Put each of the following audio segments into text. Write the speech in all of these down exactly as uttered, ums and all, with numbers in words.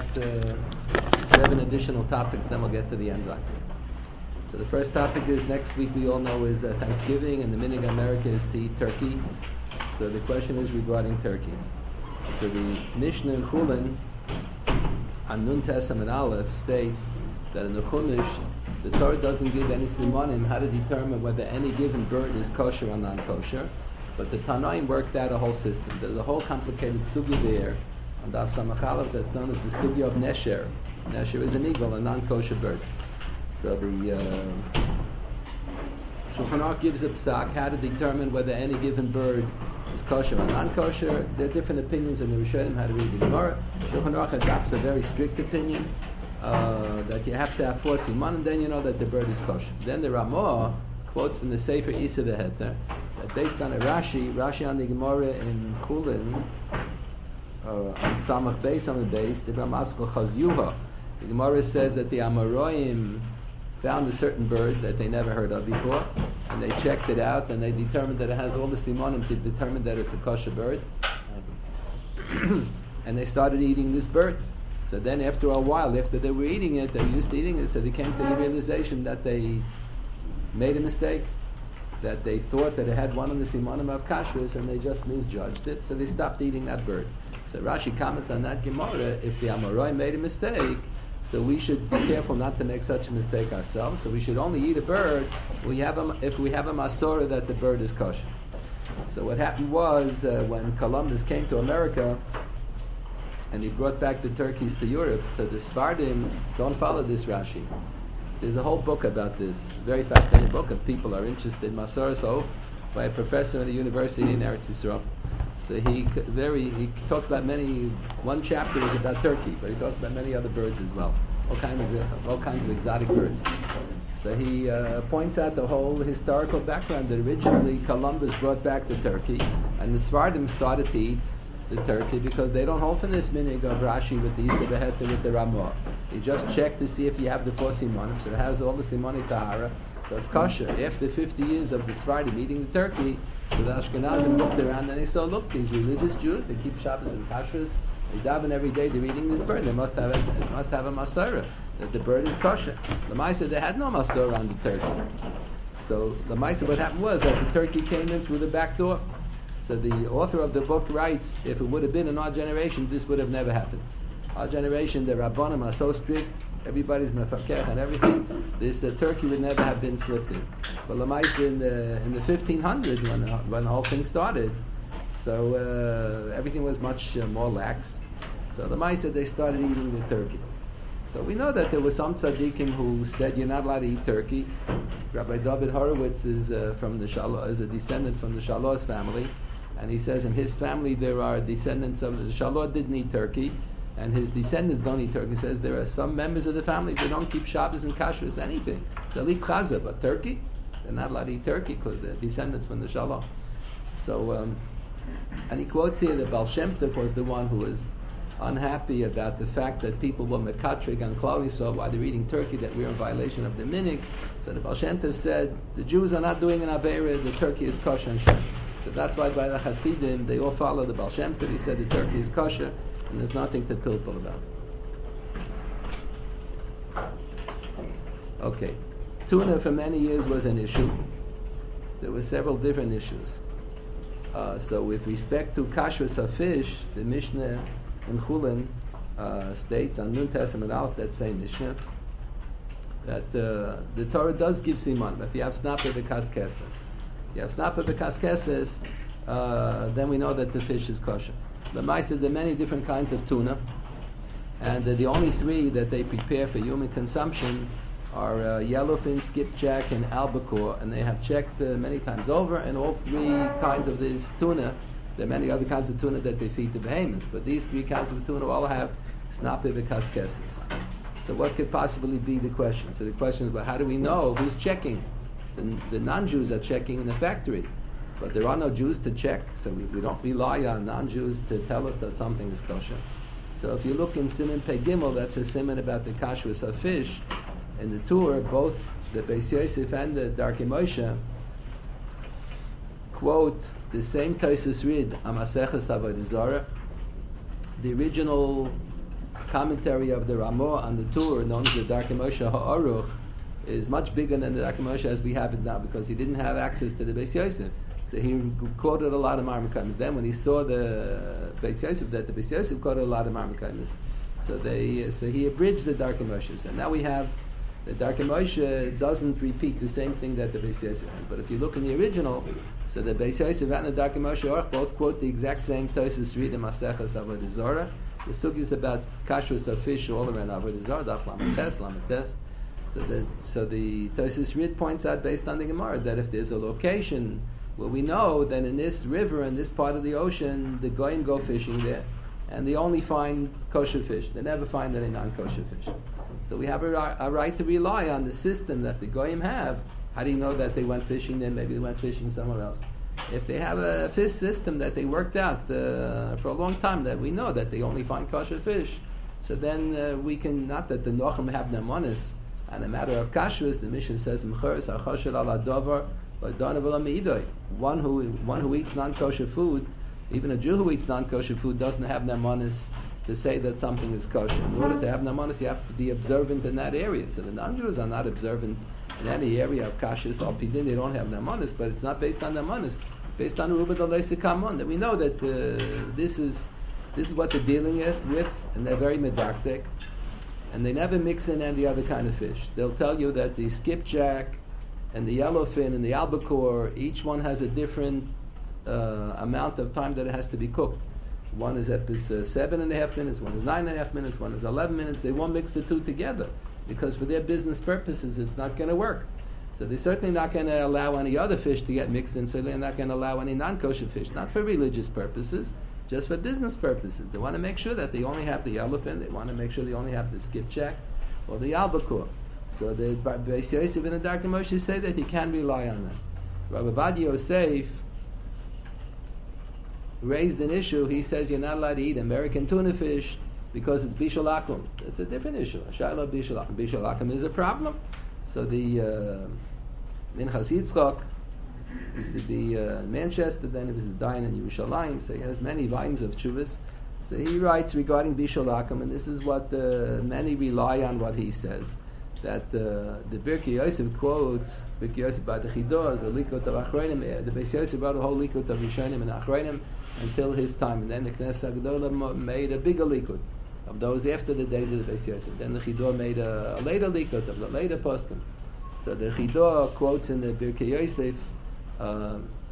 uh, seven additional topics, then we'll get to the enzymes. So the first topic is, next week we all know is uh, Thanksgiving, and the minhag in America is to eat turkey. So the question is regarding turkey. So the Mishnah in Chulin, on Nun Tes Amud Aleph, states that in the Chumash, the Torah doesn't give any simanim how to determine whether any given bird is kosher or non-kosher, but the Tanaim worked out a whole system. There's a whole complicated sugya there on Daf Samach Aleph that's known as the sugya of Nesher. Nesher is an eagle, a non-kosher bird. So the uh, Shulchan Aruch gives a psak how to determine whether any given bird is kosher or non-kosher. There are different opinions in the Rishonim how to read the Gemara. Shulchan Aruch adopts a very strict opinion uh, that you have to have four siman, and then you know that the bird is kosher. Then the Ramah quotes from the Sefer Isa V'Heter that based on a Rashi, Rashi on the Gemara in Chulin, uh, on Samach Beis on the base, the Ramaskal Chazyuha. The Gemara says that the Amoraim found a certain bird that they never heard of before, and they checked it out, and they determined that it has all the simonim to determine that it's a kosher bird. And they started eating this bird. So then after a while, after they were eating it, they were used to eating it, so they came to the realization that they made a mistake, that they thought that it had one of the simonim of kashrus, and they just misjudged it, so they stopped eating that bird. So Rashi comments on that Gemara, if the Amorai made a mistake, so we should be careful not to make such a mistake ourselves. So we should only eat a bird we have a, if we have a masora that the bird is kosher. So what happened was, uh, when Columbus came to America, and he brought back the turkeys to Europe, so the Sfardim don't follow this Rashi. There's a whole book about this, very fascinating book, if people are interested, Masoras Of, by a professor at a university in Eretz Yisrael. So he very he talks about many. One chapter is about turkey, but he talks about many other birds as well, all kinds of all kinds of exotic birds. So he uh, points out the whole historical background that originally Columbus brought back the turkey, and the Sfardim started to eat the turkey because they don't hold from this minhag of Rashi with the Isa V'Heter with the Ramah. You just check to see if you have the four simonim, so it has all the simoni tahara, so it's kosher. After fifty years of the Sfardim eating the turkey, so the Ashkenazim looked around and they saw, look, these religious Jews, they keep Shabbos and kashrus, they daven every day, they're eating this bird, they must have a, it must have a masora, that the bird is kosher. The Lamaisa, they had no masora on the turkey. So the Lamaisa, what happened was that the turkey came in through the back door. So the author of the book writes, if it would have been in our generation, this would have never happened. Our generation, the Rabbanim are so strict, everybody's mefakech and everything, this uh, turkey would never have been slipped in. But Lamaisa, in the in the fifteen hundreds, when the, when the whole thing started, so uh, everything was much uh, more lax. So Lamaisa, they started eating the turkey. So we know that there were some tzaddikim who said you're not allowed to eat turkey. Rabbi David Horowitz is uh, from the Shalo, is a descendant from the Shalos family, and he says in his family there are descendants of the Shalot didn't eat turkey, and his descendants don't eat turkey. He says there are some members of the family that don't keep Shabbos and kashrus anything. They'll eat chaza, but turkey, they're not allowed to eat turkey because they're descendants from the Shalom. So, um, and he quotes here that Baal Shem Tov was the one who was unhappy about the fact that people were mekatrig on Klal Yisrael while they're eating turkey, that we're in violation of the minhag. So the Baal Shem Tov said the Jews are not doing an aveira, the turkey is kosher and shem. So that's why by the Hasidim they all follow the Baal Shem Tov. He said the turkey is kosher, and there's nothing to tiltle about. Okay, tuna for many years was an issue. There were several different issues. Uh, so with respect to kashrus of fish, the Mishnah in Chulin uh, states on Nun Tes Amud Aleph, that same Mishnah, that uh, the Torah does give siman. If you have snapper the kaskeses, if you have snapper the kaskeses, uh, then we know that the fish is kosher. The Maisa, there are many different kinds of tuna, and uh, the only three that they prepare for human consumption are uh, yellowfin, skipjack, and albacore, and they have checked uh, many times over, and all three kinds of this tuna, there are many other kinds of tuna that they feed to behemoths, but these three kinds of tuna all have snape v'kaskeses. So what could possibly be the question? So the question is, well, how do we know who's checking? The, the non-Jews are checking in the factory, but there are no Jews to check, so we, we don't rely on non-Jews to tell us that something is kosher. So if you look in Siman Pei Gimel, that's a siman about the kashrus of fish. In the tour, both the Beis Yosef and the Darkei Moshe quote the same Tosfos Rid on Maseches Avodah Zarah. The original commentary of the Ramah on the Tur, known as the Darkei Moshe Ha'aruch, is much bigger than the Darkei Moshe as we have it now, because he didn't have access to the Beis Yosef. So he quoted a lot of Marmakaimis. Then when he saw the Beis Yosef, that the Beis Yosef quoted a lot of Marmakaimis, so they so he abridged the Darkei Moshe. So now we have the Darkei Moshe doesn't repeat the same thing that the Beis Yosef had. But if you look in the original, so the Beis Yosef and the Darkei Moshe Aruch both quote the exact same Tosfos read in Maseches Avodah Zarah. The sugi is about kashrus of fish all around Avodah Zarah, Daf Lamed Tes, Lamed Tes. So the so the Tosfos read points out based on the Gemara that if there's a location where we know that in this river, in this part of the ocean, the goyim go fishing there, and they only find kosher fish. They never find any non-kosher fish. So we have a, a right to rely on the system that the goyim have. How do you know that they went fishing there? Maybe they went fishing somewhere else. If they have a fish system that they worked out uh, for a long time, that we know that they only find kosher fish, so then uh, we can, not that the Nochim have nemanis on a matter of kashrus. The Mishnah says, one who one who eats non-kosher food, even a Jew who eats non-kosher food, doesn't have nemanis to say that something is kosher. In order to have nemanis, you have to be observant in that area. So the non-Jews are not observant in any area of kashrus or pidin. They don't have nemanis, but it's not based on nemanis. Based on Ruba D'Leisekamon, that we know that uh, this is this is what they're dealing with, and they're very medactic, and they never mix in any other kind of fish. They'll tell you that the skipjack and the yellowfin and the albacore, each one has a different uh, amount of time that it has to be cooked. One is at this uh, seven and a half minutes, one is nine and a half minutes, one is eleven minutes. They won't mix the two together because for their business purposes, it's not going to work. So they're certainly not going to allow any other fish to get mixed in, so they're not going to allow any non-kosher fish, not for religious purposes, just for business purposes. They want to make sure that they only have the elephant, they want to make sure they only have the skipjack or the albacore. So the Beis Yosef and the Darkei Moshe say that you can rely on that. Rabbi Ovadia Yosef raised an issue. He says you're not allowed to eat American tuna fish because it's bishul akum. It's a different issue. Shaila bishul akum. Bishul akum is a problem. So the uh, Minchas Yitzchak used to be uh, in Manchester, then he was dying in Yerushalayim, so he has many volumes of Tshuvas. So he writes regarding Bishul Akum, and this is what uh, many rely on what he says, that uh, the Birkei Yosef quotes, Birkei Yosef by the Chidah, the Likot of Achronim, the Beis Yosef wrote a whole Likot of Rishonim and Achronim until his time, and then the Knesset Agdola made a bigger Likot of those after the days of the Beis Yosef. Then the Chidah made a, a later likut of the later poskim. So the Chidah quotes in the Birkei Yosef uh,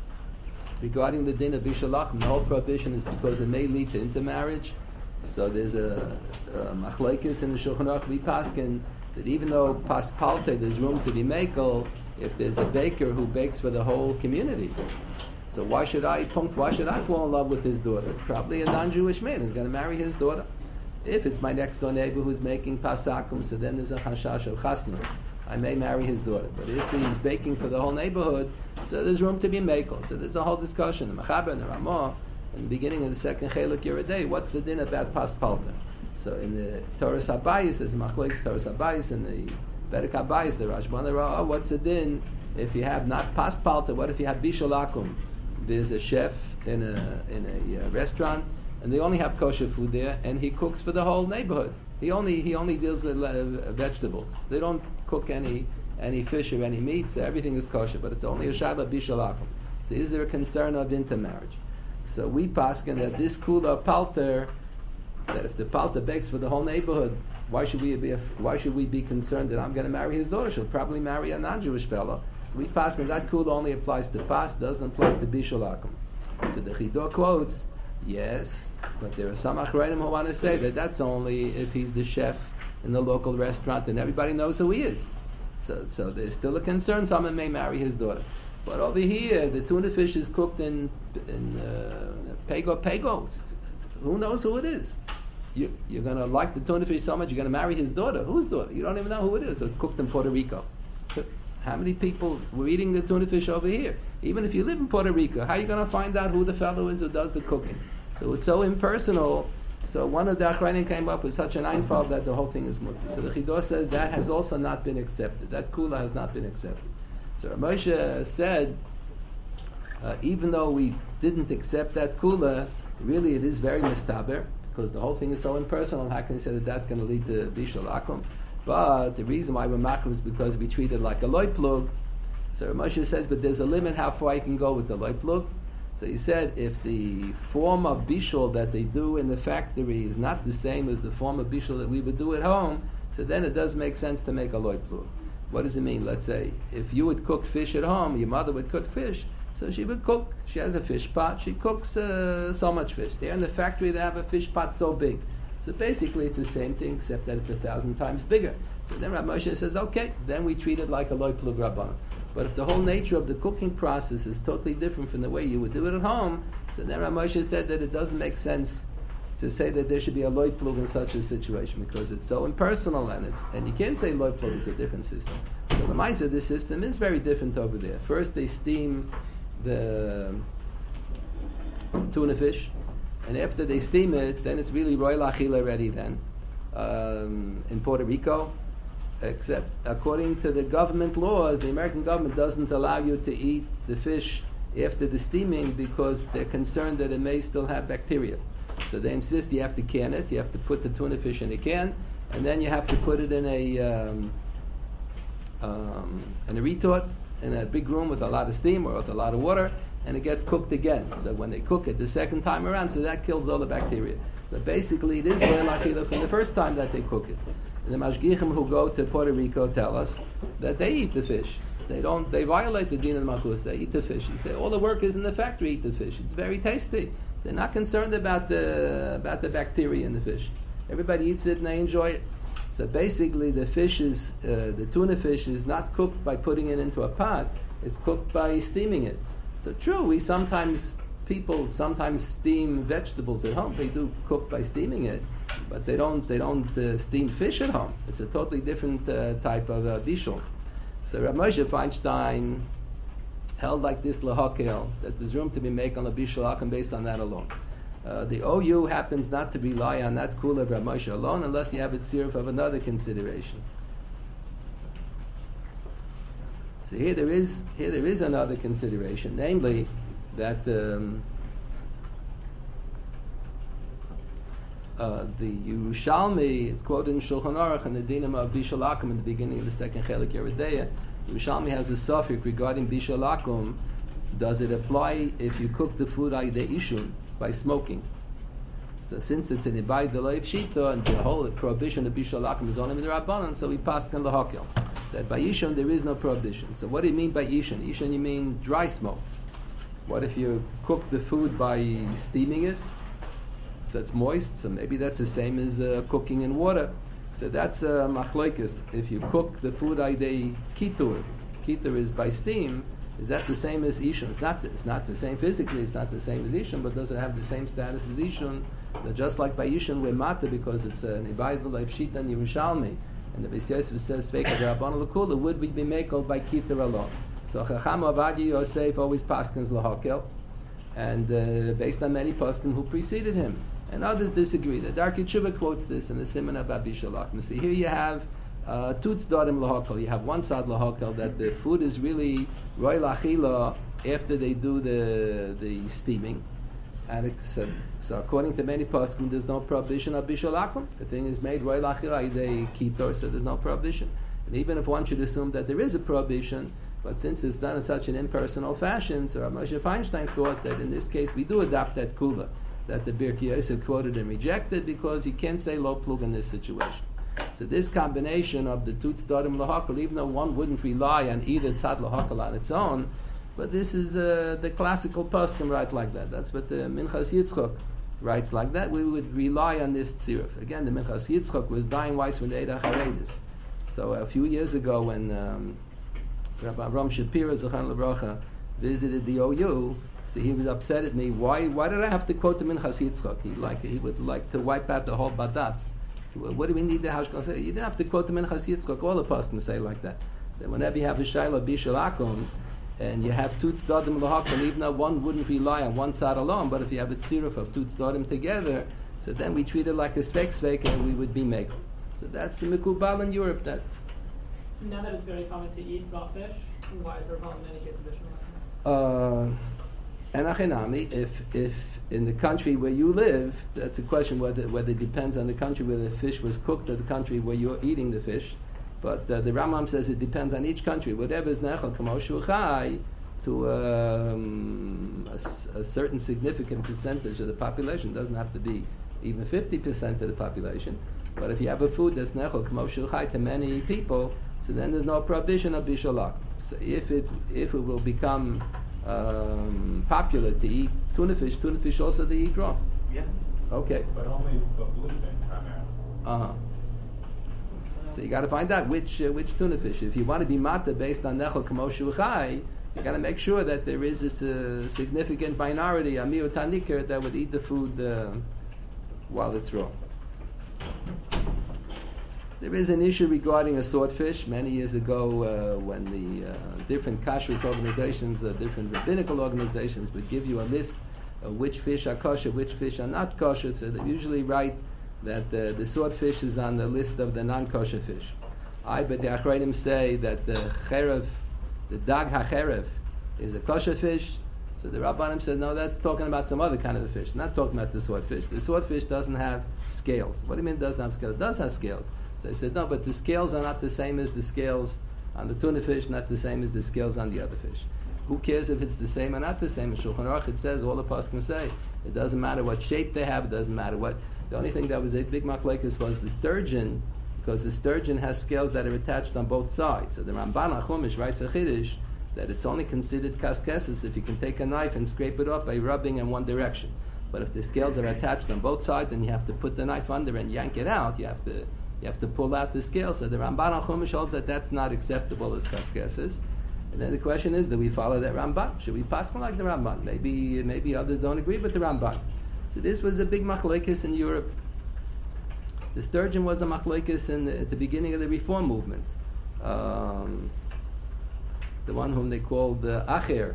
regarding the din of Bishul Akum. The whole prohibition is because it may lead to intermarriage. So there's a, a machlokes in the Shulchan Aruch we paskin that even though pas palte there's room to be mekel if there's a baker who bakes for the whole community. So why should I punkt, why should I fall in love with his daughter? Probably a non-Jewish man who's going to marry his daughter. If it's my next door neighbor who's making pasakum, so then there's a chashash of chasna. I may marry his daughter. But if he's baking for the whole neighborhood, so there's room to be mekel. So there's a whole discussion. The Mechaber and the Ramah, in the beginning of the second Chelek Yeridei, what's the din about pas palta? So in the Torah Habayis, there's machlokes Torah Habayis, in the Perek Habayis, the Rashba and the Ra'ah, what's the din if you have not pas palta? What if you have bishul akum? There's a chef in a in a uh, restaurant, and they only have kosher food there, and he cooks for the whole neighborhood. He only he only deals with uh, vegetables. They don't cook any any fish or any meat, so everything is kosher, but it's only a shayla bishul akum. So is there a concern of intermarriage? So we paskin that this kula palter, that if the palter begs for the whole neighborhood, why should we be why should we be concerned that I'm going to marry his daughter? She'll probably marry a non-Jewish fellow. We paskin that kula only applies to pas, doesn't apply to bishul akum. So the Chidah quotes, yes, but there are some Achronim who want to say that that's only if he's the chef in the local restaurant and everybody knows who he is. So, so there's still a concern someone may marry his daughter. But over here, the tuna fish is cooked in in uh, pego pego. Who knows who it is? You, you're going to like the tuna fish so much, you're going to marry his daughter. Whose daughter? You don't even know who it is. So it's cooked in Puerto Rico. How many people were eating the tuna fish over here? Even if you live in Puerto Rico, how are you going to find out who the fellow is who does the cooking? So it's so impersonal. So one of the Achronim came up with such an einfall that the whole thing is mutter. So the Chidah says that has also not been accepted. That kula has not been accepted. So Moshe said, uh, even though we didn't accept that kula, really it is very mistaber, because the whole thing is so impersonal. How can you say that that's going to lead to bishul akum? But the reason why we're machmir is because we treat it like a loy plug. So Moshe says, but there's a limit how far you can go with the loy plug. So he said, if the form of bishul that they do in the factory is not the same as the form of bishul that we would do at home, so then it does make sense to make a loy plug. What does it mean? Let's say, if you would cook fish at home, your mother would cook fish, so she would cook, she has a fish pot, she cooks uh, so much fish. There in the factory they have a fish pot so big. So basically it's the same thing, except that it's a thousand times bigger. So then Rav Moshe says, okay, then we treat it like a loy plug rabbanon. But if the whole nature of the cooking process is totally different from the way you would do it at home, so then Rav Moshe said that it doesn't make sense to say that there should be a loy plug in such a situation, because it's so impersonal, and it's and you can't say loy plug is a different system. So the Maisa, this system is very different over there. First they steam the tuna fish, and after they steam it, then it's really roy lachila ready then. Um, in Puerto Rico, except according to the government laws, the American government doesn't allow you to eat the fish after the steaming because they're concerned that it may still have bacteria. So they insist you have to can it, you have to put the tuna fish in a can, and then you have to put it in a um, um, in a retort, in a big room with a lot of steam or with a lot of water, and it gets cooked again. So when they cook it the second time around, so that kills all the bacteria. But basically it is roy lachila from the first time that they cook it. And the mashgichim who go to Puerto Rico tell us that they eat the fish. They don't. They violate the din of malchus. They eat the fish. You say all the workers in the factory eat the fish. It's very tasty. They're not concerned about the about the bacteria in the fish. Everybody eats it and they enjoy it. So basically, the fish is uh, the tuna fish is not cooked by putting it into a pot. It's cooked by steaming it. So true, we sometimes people sometimes steam vegetables at home. They do cook by steaming it, but they don't they don't uh, steam fish at home. It's a totally different uh, type of uh, bishul. So Rav Moshe Feinstein held like this lahakel, that there's room to be made on the bishul akum based on that alone. Uh, the O U happens not to rely on that kula of Rav Moshe alone unless you have a tziruf of another consideration. So here there is here there is another consideration, namely that um, uh, the Yerushalmi, it's quoted in Shulchan Aruch and the dinim of bishul akum in the beginning of the second chelik Yeridea. Yerushalmi has a suffix regarding bishul akum. Does it apply if you cook the food ay de ishun, by smoking? So since it's an ibay deloy pshita and the whole prohibition of bishul akum is only with the rabbanon, so we passed on the hakel that by ishun there is no prohibition. So what do you mean by ishun? Ishun you mean dry smoke. What if you cook the food by steaming it? So it's moist. So maybe that's the same as uh, cooking in water. So that's a uh, machlokes. If you cook the food ay de kitur, kitur is by steam. Is that the same as ishun? It's not. It's not the same physically. It's not the same as ishun, but does it have the same status as ishun? That just like by ishun we're mata because it's an ibayid like pshita and Yerushalmi, and the Beis Yosef says sveika derabbanan l'kula would be makel by kitur alone. So Chacham Avadia Yosef always paskins lahakel, and uh, based on many paskin who preceded him, and others disagree. The Darkei Tshuva quotes this in the Siman of bishul akum. See, here you have uh, two tzdadim lahakel. You have one side lahakel that the food is really roy lachila after they do the the steaming, and it, so, so according to many paskin, there's no prohibition of bishul akum. The thing is made roy lachila they kitor, so there's no prohibition. And even if one should assume that there is a prohibition, but since it's done in such an impersonal fashion, so Rav Moshe Feinstein thought that in this case we do adopt that kula that the Birkei Yosef quoted and rejected, because you can't say lo plug in this situation. So this combination of the two tzdadim lahakal, even though one wouldn't rely on either tzad lahakal on its own, but this is uh, the classical poskim write like that. That's what the Minchas Yitzchok writes like that. We would rely on this tziruf. Again, the Minchas Yitzchok was dying wise from the Eida Charedis. So a few years ago when um, Rabbi Ram Shapira Zochan Lebracha visited the O U, so he was upset at me. Why? Why did I have to quote the Minchas Yitzchak? He like he would like to wipe out the whole badatz. What do we need the hashkal? You didn't have to quote the Minchas Yitzchak. All the poskim say like that. That whenever you have a shayla bishul akum, and you have two tzdadim lahakal, even though one wouldn't rely on one side alone, but if you have a tziruf of two tzdadim together, so then we treat it like a svek svek, and we would be mekel. So that's the mikubal in Europe. That. Now that it's very common to eat raw fish, why is there a problem in any case of bishul akum? Uh, And achinami, if if in the country where you live, that's a question whether whether it depends on the country where the fish was cooked or the country where you're eating the fish. But uh, the Rambam says it depends on each country. Whatever is nechal k'moshu chai, to um, a, a certain significant percentage of the population, doesn't have to be even fifty percent of the population. But if you have a food that's nechal k'moshu chai to many people, so then there's no prohibition of bishalak. So if it if it will become um, popular to eat tuna fish, tuna fish also to eat raw. Yeah. Okay. But only the bluefin primarily. Uh huh. So you got to find out which uh, which tuna fish. If you want to be mata based on nechel k'moshu chai, you got to make sure that there is this uh, significant minority, a miut haniker, that would eat the food uh, while it's raw. There is an issue regarding a swordfish. Many years ago, uh, when the uh, different kashrus organizations, uh, different rabbinical organizations would give you a list of which fish are kosher, which fish are not kosher, so they usually write that uh, the swordfish is on the list of the non-kosher fish. I, but the Achronim say that the cherev, the dag hacherev, is a kosher fish. So the Rabbanim said, no, that's talking about some other kind of a fish, not talking about the swordfish. The swordfish doesn't have scales. What do you mean it doesn't have scales? It does have scales. So they said, no, but the scales are not the same as the scales on the tuna fish, not the same as the scales on the other fish. Who cares if it's the same or not the same? In Shulchan Aruch it says, all the poskim say, it doesn't matter what shape they have, it doesn't matter what. The only thing that was a big machlekes was the sturgeon, because the sturgeon has scales that are attached on both sides. So the Ramban HaChumash writes a chiddush that it's only considered kaskeses if you can take a knife and scrape it off by rubbing in one direction. But if the scales are attached on both sides and you have to put the knife under and yank it out, you have to you have to pull out the scales. So the Ramban HaChumash holds that that's not acceptable as kaskeses. And then the question is, do we follow that Ramban? Should we pass on like the Ramban? Maybe maybe others don't agree with the Ramban. So this was a big machlekes in Europe. The sturgeon was a machlekes in the, at the beginning of the Reform movement. Um, the one whom they called uh, Acher,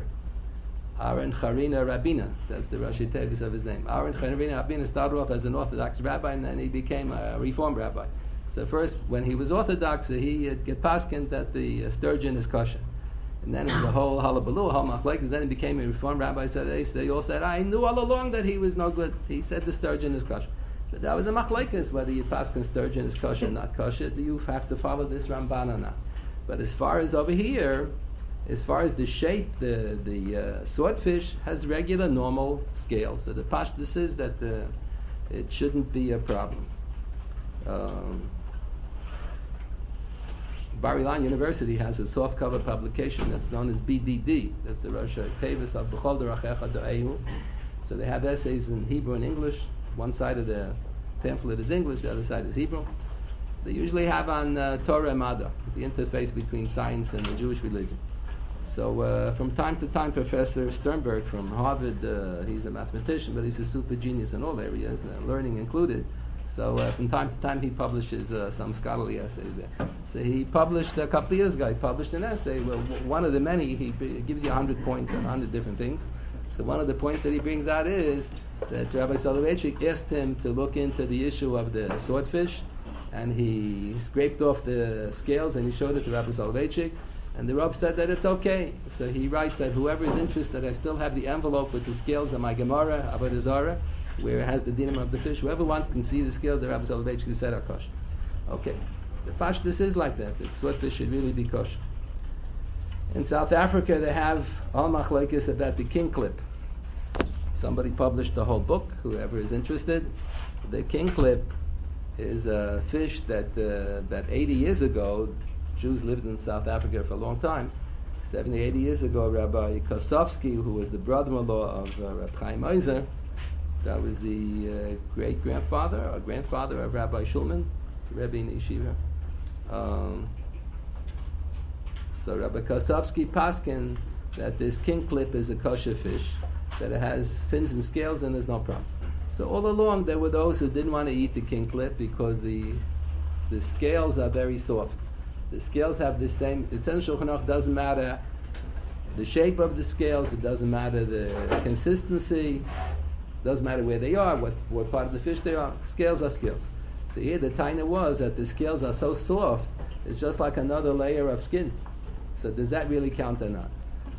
Aaron Charina Rabina. That's the Rashi Tevis of his name. Aaron Charina Rabina started off as an Orthodox rabbi, and then he became a Reform rabbi. So first, when he was Orthodox, he had get paskin that the uh, sturgeon is kosher. And then it was a whole halabaloo, a whole machlekes. Then he became a Reform rabbi. So they, they all said, I knew all along that he was no good. He said the sturgeon is kosher. But that was a machlekes, whether you paskin sturgeon is kosher or not kosher. Do you have to follow this Ramban or not? But as far as over here, as far as the shape, the the uh, swordfish has regular, normal scales. So the pashtus is that the, it shouldn't be a problem. Um, Bar Ilan University has a soft cover publication that's known as B D D. That's the Rosh Tevis of B'chol Derachecha Da'ehu. So they have essays in Hebrew and English. One side of the pamphlet is English, the other side is Hebrew. They usually have on uh, Torah and Mada, the interface between science and the Jewish religion. So uh, from time to time, Professor Sternberg from Harvard, uh, he's a mathematician, but he's a super genius in all areas, uh, learning included. So uh, from time to time, he publishes uh, some scholarly essays there. So he published a couple of years ago. He published an essay. Well, one of the many, he b- gives you a hundred points on a hundred different things. So one of the points that he brings out is that Rabbi Soloveitchik asked him to look into the issue of the swordfish, and he scraped off the scales and he showed it to Rabbi Soloveitchik. And the Rav said that it's okay. So he writes that whoever is interested, I still have the envelope with the scales of my Gemara, Avodah Zarah, where it has the dinim of the fish. Whoever wants can see the scales that Rabbi Soloveitchik said are kosher. Okay. The pashtus is like that. The swordfish should really be kosher. In South Africa, they have all machlekes about the king clip. Somebody published the whole book, whoever is interested. The king clip is a fish that uh, that eighty years ago, Jews lived in South Africa for a long time. seventy, eighty years ago, Rabbi Kosovsky, who was the brother-in-law of uh, Rabbi Chaim Ozer, that was the uh, great-grandfather or grandfather of Rabbi Shulman, Rebbe in Yeshiva. Um, so Rabbi Kosovsky paskin that this king clip is a kosher fish, that it has fins and scales and there's no problem. So all along there were those who didn't want to eat the king clip because the the scales are very soft. The scales have the same, the Tzemach Shulchan Aruch doesn't matter the shape of the scales, it doesn't matter the consistency, doesn't matter where they are, what, what part of the fish they are, scales are scales. So here the taina was that the scales are so soft, it's just like another layer of skin. So does that really count or not?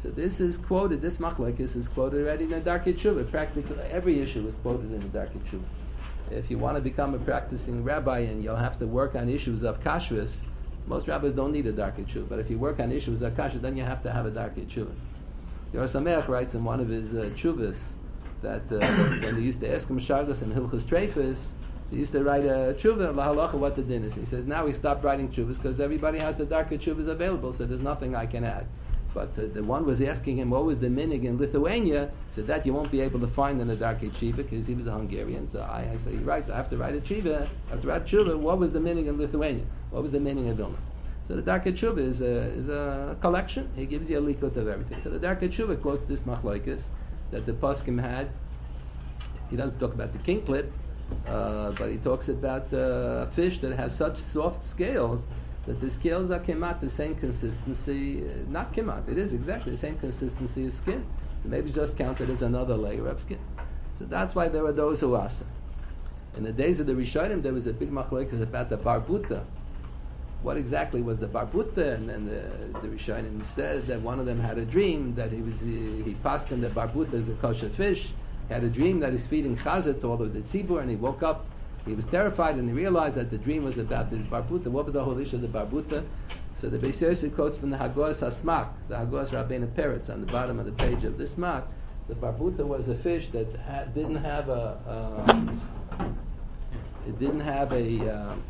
So this is quoted, this machlokes is quoted already in the Darkei Tshuva. Practically every issue is quoted in the Darkei Tshuva. If you want to become a practicing rabbi and you'll have to work on issues of kashrus, most rabbis don't need a Darkei Tshuva. But if you work on issues of kashrus, then you have to have a Darkei Tshuva. Yor Sameach writes in one of his uh, tshuvas that uh, when they used to ask him shaglas and hilchus treifus, he used to write a tshuva, la halacha, what the din is. He says, now he stopped writing tshuvas because everybody has the Darkei Tshuvas available, so there's nothing I can add. But uh, the one was asking him, what was the minig in Lithuania? So that you won't be able to find in the Darkei Tshuva because he was a Hungarian. So I, I say, he writes, I have to write a tshuva, I have to write tshuva, what was the minig in Lithuania? What was the minig in Vilna? So the Darkei Tshuva is a, is a collection. He gives you a likut of everything. So the Darkei Tshuva quotes this machlokes that the poskim had. He doesn't talk about the king clip, uh, but he talks about uh, a fish that has such soft scales that the scales are kemat, the same consistency, uh, not kemat, it is exactly the same consistency as skin. So maybe just count it as another layer of skin. So that's why there are those who asa. In the days of the Rishonim, there was a big machlokes about the barbuta. What exactly was the barbuta? And then the, the Rishonim said that one of them had a dream that he was he, he passed him that barbuta is a kosher fish. He had a dream that he's feeding chazit to all of the tzibur, and he woke up. He was terrified, and he realized that the dream was about his barbuta. What was the whole issue of the barbuta? So the Beis Yosef quotes from the Hagos HaSmak, the Hagos Rabbeinu Peretz, on the bottom of the page of this Smak. The barbuta was a fish that ha- didn't have a um, it didn't have a um,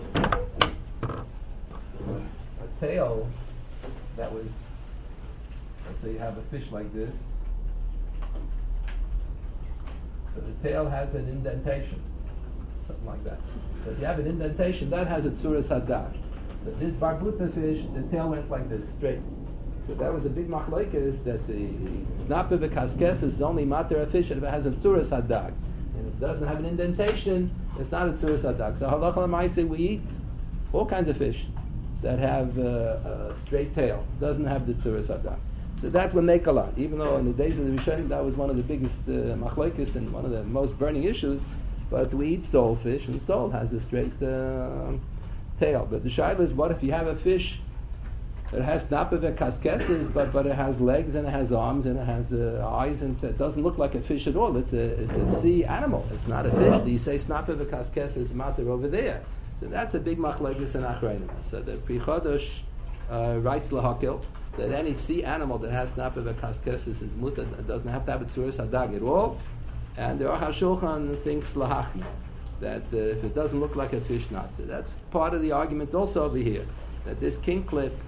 a tail that was. Let's say you have a fish like this. So the tail has an indentation. Something like that. So if you have an indentation, that has a tzuras hadak. So this barbuta fish, the tail went like this, straight. So that was a big machlokes that the snape v'kaskes is only matter a fish if it has a tzuras hadak. And if it doesn't have an indentation, it's not a tzuras hadak. So halacha l'maaseh, we eat all kinds of fish that have uh, a straight tail, doesn't have the tzuras hadak. So that would make a lot. Even though in the days of the Rishonim, that was one of the biggest uh, machlokes and one of the most burning issues. But we eat sole fish, and sole has a straight uh, tail. But the shaila is, what if you have a fish that has napav kaskeses, but but it has legs and it has arms and it has uh, eyes, and it doesn't look like a fish at all? It's a it's a sea animal. It's not a fish. Do you say snapav kaskeses matter over there? So that's a big machlokes and achrayim. So the Pri Chodosh uh, writes lahakil that any sea animal that has napav kaskeses is mutar. It doesn't have to have a tzuras hadag at all. And the Aruch HaShulchan thinks lahachi, that uh, if it doesn't look like a fish, not. So that's part of the argument also over here, that this king clip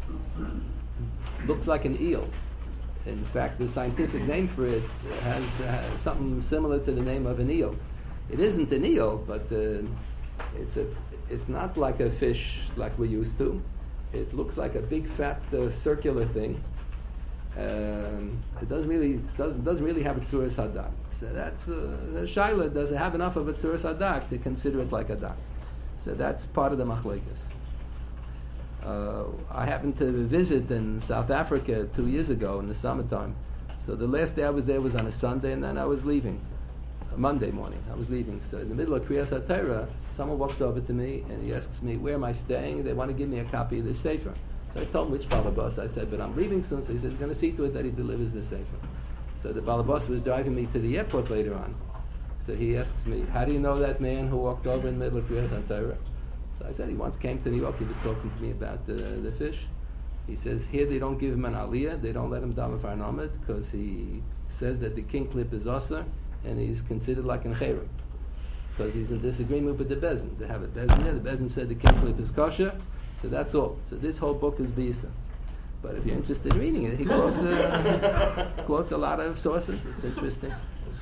looks like an eel. In fact, the scientific name for it has, uh, something similar to the name of an eel. It isn't an eel, but uh, it's a it's not like a fish like we're used to. It looks like a big fat uh, circular thing. Um, it doesn't really doesn't doesn't really have a tzuras hadak. So that's uh, the shaila. Does it have enough of a tzuras hadak to consider it like a dak? So that's part of the machlokes. Uh, I happened to visit in South Africa two years ago in the summertime. So the last day I was there was on a Sunday, and then I was leaving. A Monday morning I was leaving. So in the middle of Kriyas HaTorah, someone walks over to me and he asks me, where am I staying? They want to give me a copy of the Sefer. So I told him which balabas. I said, but I'm leaving soon. So he says he's going to see to it that he delivers the Sefer. So the balabas was driving me to the airport later on. So he asks me, how do you know that man who walked over in the middle of Kriyas HaTorah? So I said, he once came to New York. He was talking to me about the, the fish. He says, here they don't give him an aliyah. They don't let him daven for an amid because he says that the king clip is asa and he's considered like an chayrim. Because he's in disagreement with the bezin. They have a bezin there. The bezin said the king clip is kosher. So that's all. So this whole book is Bisa. But if you're interested in reading it, he quotes, uh, quotes a lot of sources. It's interesting.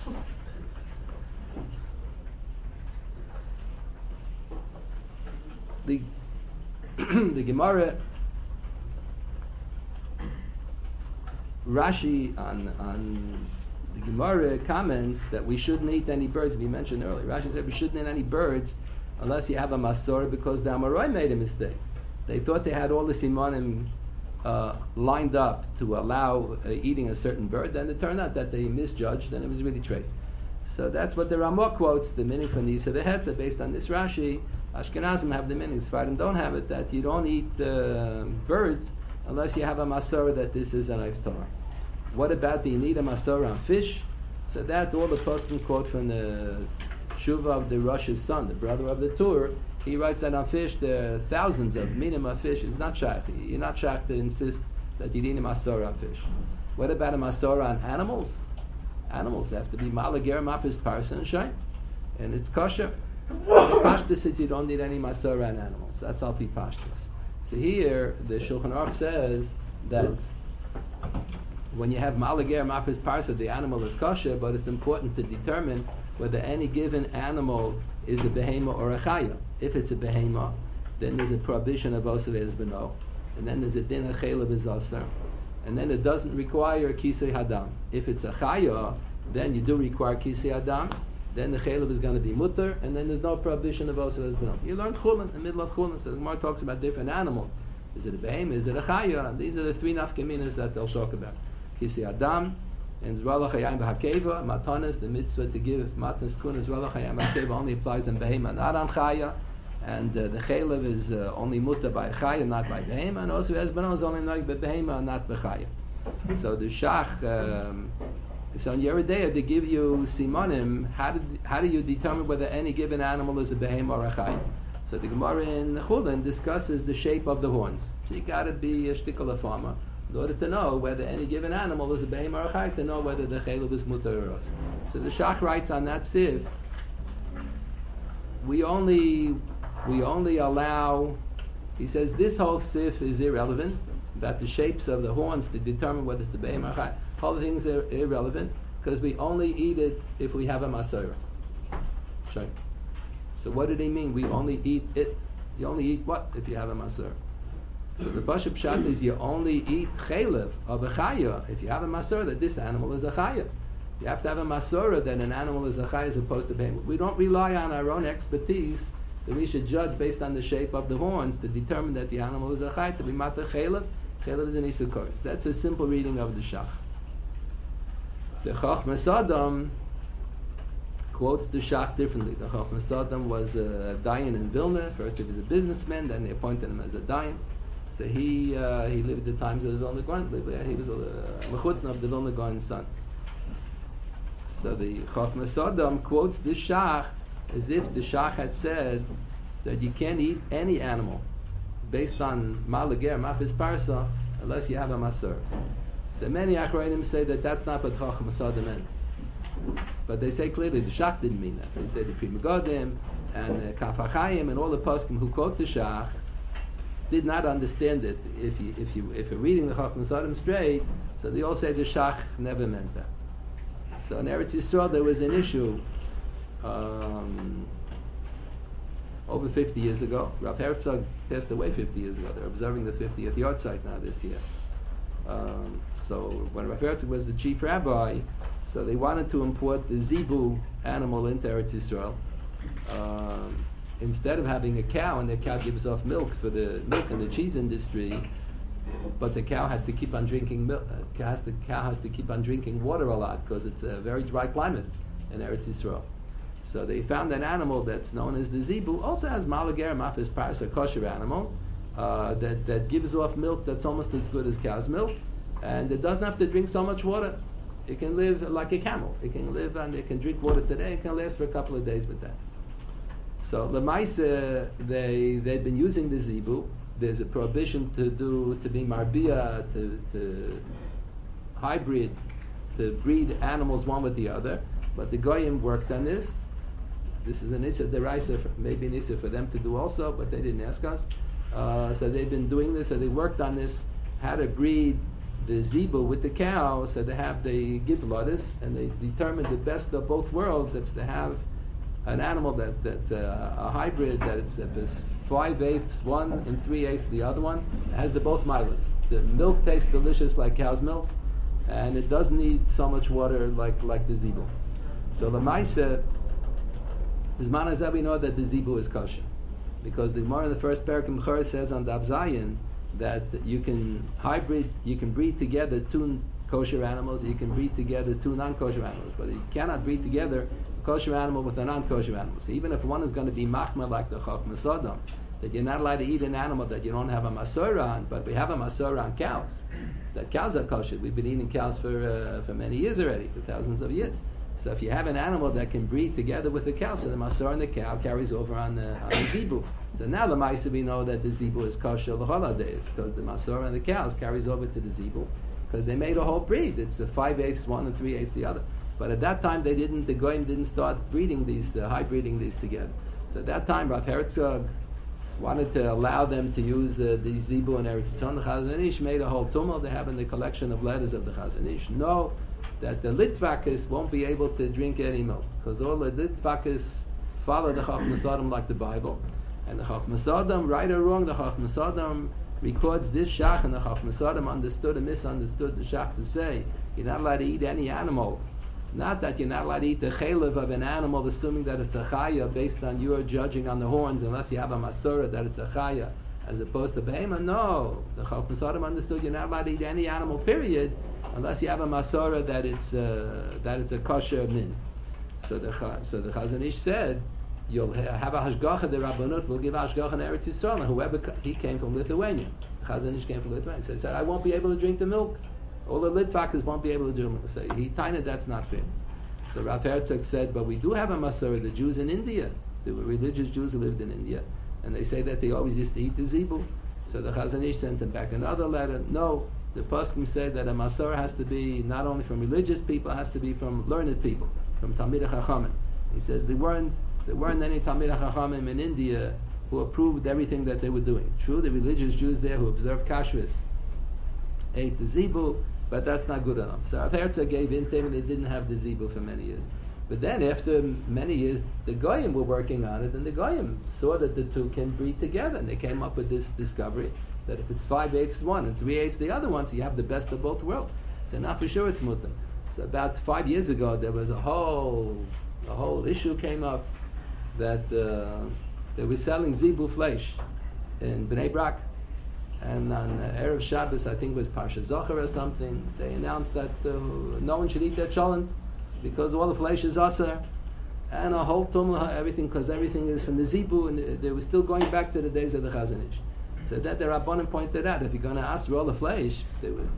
The the Gemara, Rashi on on the Gemara comments that we shouldn't eat any birds. We mentioned earlier. Rashi said we shouldn't eat any birds unless you have a masor because the Amorai made a mistake. They thought they had all the simanim uh, lined up to allow uh, eating a certain bird. Then it turned out that they misjudged, and it was really trade. So that's what the Ramah quotes, the meaning from the Yisad Heta, based on this Rashi. Ashkenazim have the meaning, Sfardim don't have it, that you don't eat uh, birds unless you have a Masorah that this is an iftar. What about the you need a Masorah on fish? So that all the poskim quote from the Shuva of the Rosh's son, the brother of the Tur. He writes that on fish there are thousands of minimum of fish. It's not shach. You're not shach to insist that you need a Masorah on fish. What about a Masorah on animals? Animals have to be malager mafis parsa and shine, and it's kosher. The pashtus is you don't need any Masorah on animals. That's al pi pashtus. So here the Shulchan Aruch says that when you have malager mafis parsa, the animal is kosher, but it's important to determine whether any given animal is a behema or a chaya. If it's a behema, then there's a prohibition of osav ezbeno, and then there's a din of chaylev is and then it doesn't require kisei hadam. If it's a chaya, then you do require kisei hadam. Then the chaylev is going to be mutter, and then there's no prohibition of osav ezbeno. You learn chulin in the middle of chulin. So the Gemara talks about different animals. Is it a behema? Is it a chaya? And these are the three nafkaminas that they'll talk about. Kisei hadam. And Zralach Hayam B'Hakeva, Matanis, the mitzvah to give Matanis Kun, Zralach Hayam B'Hakeva only applies on Behema, not on Chaya. And uh, the Chaylev is uh, only Mutta by Chaya, not by Behema. And also Ezbano is only like by Behema, not by Chaya. So the Shach, um, so in Yeridea, they give you Simonim, how do, how do you determine whether any given animal is a Behema or a Chaya? So the Gemara in Chulin discusses the shape of the horns. So you got to be a shtikal of farmer in order to know whether any given animal is a behem or a chayk, to know whether the chaylev is mutar or os. So the Shach writes on that sieve, we only we only allow, he says this whole sieve is irrelevant, that the shapes of the horns to determine whether it's a behem or a chayk, all the things are irrelevant, because we only eat it if we have a masorah. Sure. So what did he mean? We only eat it. You only eat what if you have a masorah? So the Pashup Pshat is you only eat chaylev of a chaya if you have a masorah that this animal is a chaya. You have to have a masorah that an animal is a chaya as opposed to behem. We don't rely on our own expertise that we should judge based on the shape of the horns to determine that the animal is a chaya. To be mata chaylev, chaylev is an isukos. That's a simple reading of the Shach. The Chochmas Adam quotes the Shach differently. The Chochmas Adam was a dayan in Vilna. First he was a businessman, then they appointed him as a dayan. So he uh, he lived at the times of the Vilna Gaon. He was a mechutna of the Vilna Gaon's son. So the Chochmas Adam quotes this Shach as if the Shach had said that you can't eat any animal based on malager mafis parsa unless you have a masor. So many Achrayim say that that's not what Chochmas Adam meant. But they say clearly the Shach didn't mean that. They say the Pri Megadim and Kaf HaChaim and all the poskim who quote the Shach did not understand it. If you if you if you're reading the Chochmas Adam straight, so they all say the Shach never meant that. So in Eretz Yisrael there was an issue um, over fifty years ago. Rav Herzog passed away fifty years ago. They're observing the fiftieth yahrzeit now this year. Um, so when Rav Herzog was the chief rabbi, so they wanted to import the zebu animal into Eretz Yisrael. Um, Instead of having a cow and the cow gives off milk for the milk and the cheese industry, but the cow has to keep on drinking milk. Uh, has the cow has to keep on drinking water a lot because it's a very dry climate in Eretz Yisrael. So they found an animal that's known as the zebu, also has malager mafis paras, a kosher animal uh, that that gives off milk that's almost as good as cow's milk, and it doesn't have to drink so much water. It can live like a camel. It can live and it can drink water today. It can last for a couple of days with that. So Lemaisa, they they've been using the zebu. There's a prohibition to do to be marbia, to, to hybrid, to breed animals one with the other. But the goyim worked on this. This is an issa deraisa, maybe an issa for them to do also, but they didn't ask us. Uh, so they've been doing this. So they worked on this, how to breed the zebu with the cow. So they have they give lotus, and they determined the best of both worlds. It's to have an animal that that's uh, a hybrid, that it's, it's five eighths one and three eighths the other one. It has the both milas. The milk tastes delicious like cow's milk, and it doesn't need so much water like like the zebu. So the Maisa, as man as we know that the zebu is kosher, because the Gemara in the first parak in Bechorah says on the Abzayin that you can hybrid, you can breed together two kosher animals, you can breed together two non-kosher animals, but you cannot breed together a kosher animal with a non-kosher animal. So even if one is going to be machma like the Chochmas Adam, that you're not allowed to eat an animal that you don't have a masora on, but we have a masora on cows. That cows are kosher. We've been eating cows for uh, for many years already, for thousands of years. So if you have an animal that can breed together with the cow, so the masora on the cow carries over on the, on the zibu. So now the ma'isa we know that the zibu is kosher the holidays because the masora on the cows carries over to the zibu because they made a whole breed. It's a five eighths one and three eighths the other. But at that time they didn't. The goyim didn't start breeding these, uh, hybriding these together. So at that time Rav Herzog wanted to allow them to use uh, the zibu and Eretz Yisrael. The Chazon Ish made a whole tumult. They have in the collection of letters of the Chazon Ish. No, that the Litvakis won't be able to drink any milk because all the Litvakis follow the Chachmas Adam like the Bible, and the Chachmas Adam, right or wrong, the Chachmas Adam records this shach, and the Chachmas Adam understood and misunderstood the shach to say you're not allowed to eat any animal. Not that you're not allowed to eat the chalev of an animal, assuming that it's a chaya based on your judging on the horns, unless you have a masora that it's a chaya, as opposed to behema. No, the Chachmas Adam understood you're not allowed to eat any animal, period, unless you have a masora that it's uh, that it's a kosher min. So the so the Chazon Ish said you'll have a hashgacha. The Rabbanut will give a hashgacha in Eretz Yisrael. And whoever he came from Lithuania, the Chazon Ish came from Lithuania. So he said I won't be able to drink the milk. All the Litvakis won't be able to do it. So he tainted that's not fair. So Rav Herzog said, but we do have a masora. The Jews in India, the religious Jews who lived in India, and they say that they always used to eat the zibu. So the Chazon Ish sent them back another letter. No, the poskim said that a masora has to be not only from religious people, it has to be from learned people, from Talmidei Chachamim. He says there weren't there weren't any Talmidei Chachamim in India who approved everything that they were doing. True, the religious Jews there who observed kashrus ate the zibu, but that's not good enough. So Rav Herzog gave in to him, and they didn't have the zibu for many years. But then after many years, the goyim were working on it, and the goyim saw that the two can breed together, and they came up with this discovery that if it's five eighths one and three eighths the other one, so you have the best of both worlds. So now for sure it's mutter. So about five years ago, there was a whole a whole issue came up that uh, they were selling zibu flesh in Bnei Brak. And on uh, Erev Shabbos, I think it was Parsha Zocher or something, they announced that uh, no one should eat their cholent because all the flesh is aser, and a whole tumult, everything, because everything is from the zibu, and they were still going back to the days of the Chazon Ish. So that the Rabbanim pointed out, if you're going to ask all the flesh, they would,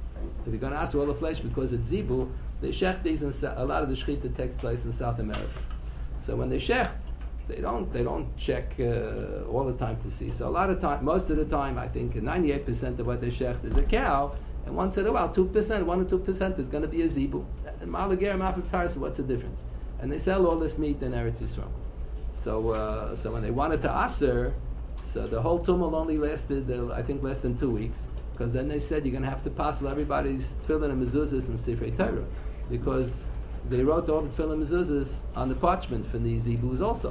if you're going to ask all the flesh because it's zibu, they shech these, and a lot of the shechita takes place in South America. So when they shech, They don't. They don't check uh, all the time to see. So a lot of time, most of the time, I think ninety-eight percent of what they shecht is a cow, and once in a while, two percent, one or two percent is going to be a zibu. Malager, mafik paris. What's the difference? And they sell all this meat in Eretz Yisrael. So, uh, so when they wanted to aser, so the whole tumult only lasted, uh, I think, less than two weeks, because then they said you're going to have to passel everybody's tefillin and mezuzahs and sifrei Torah, because they wrote all the tefillin and mezuzahs on the parchment for these zibus also.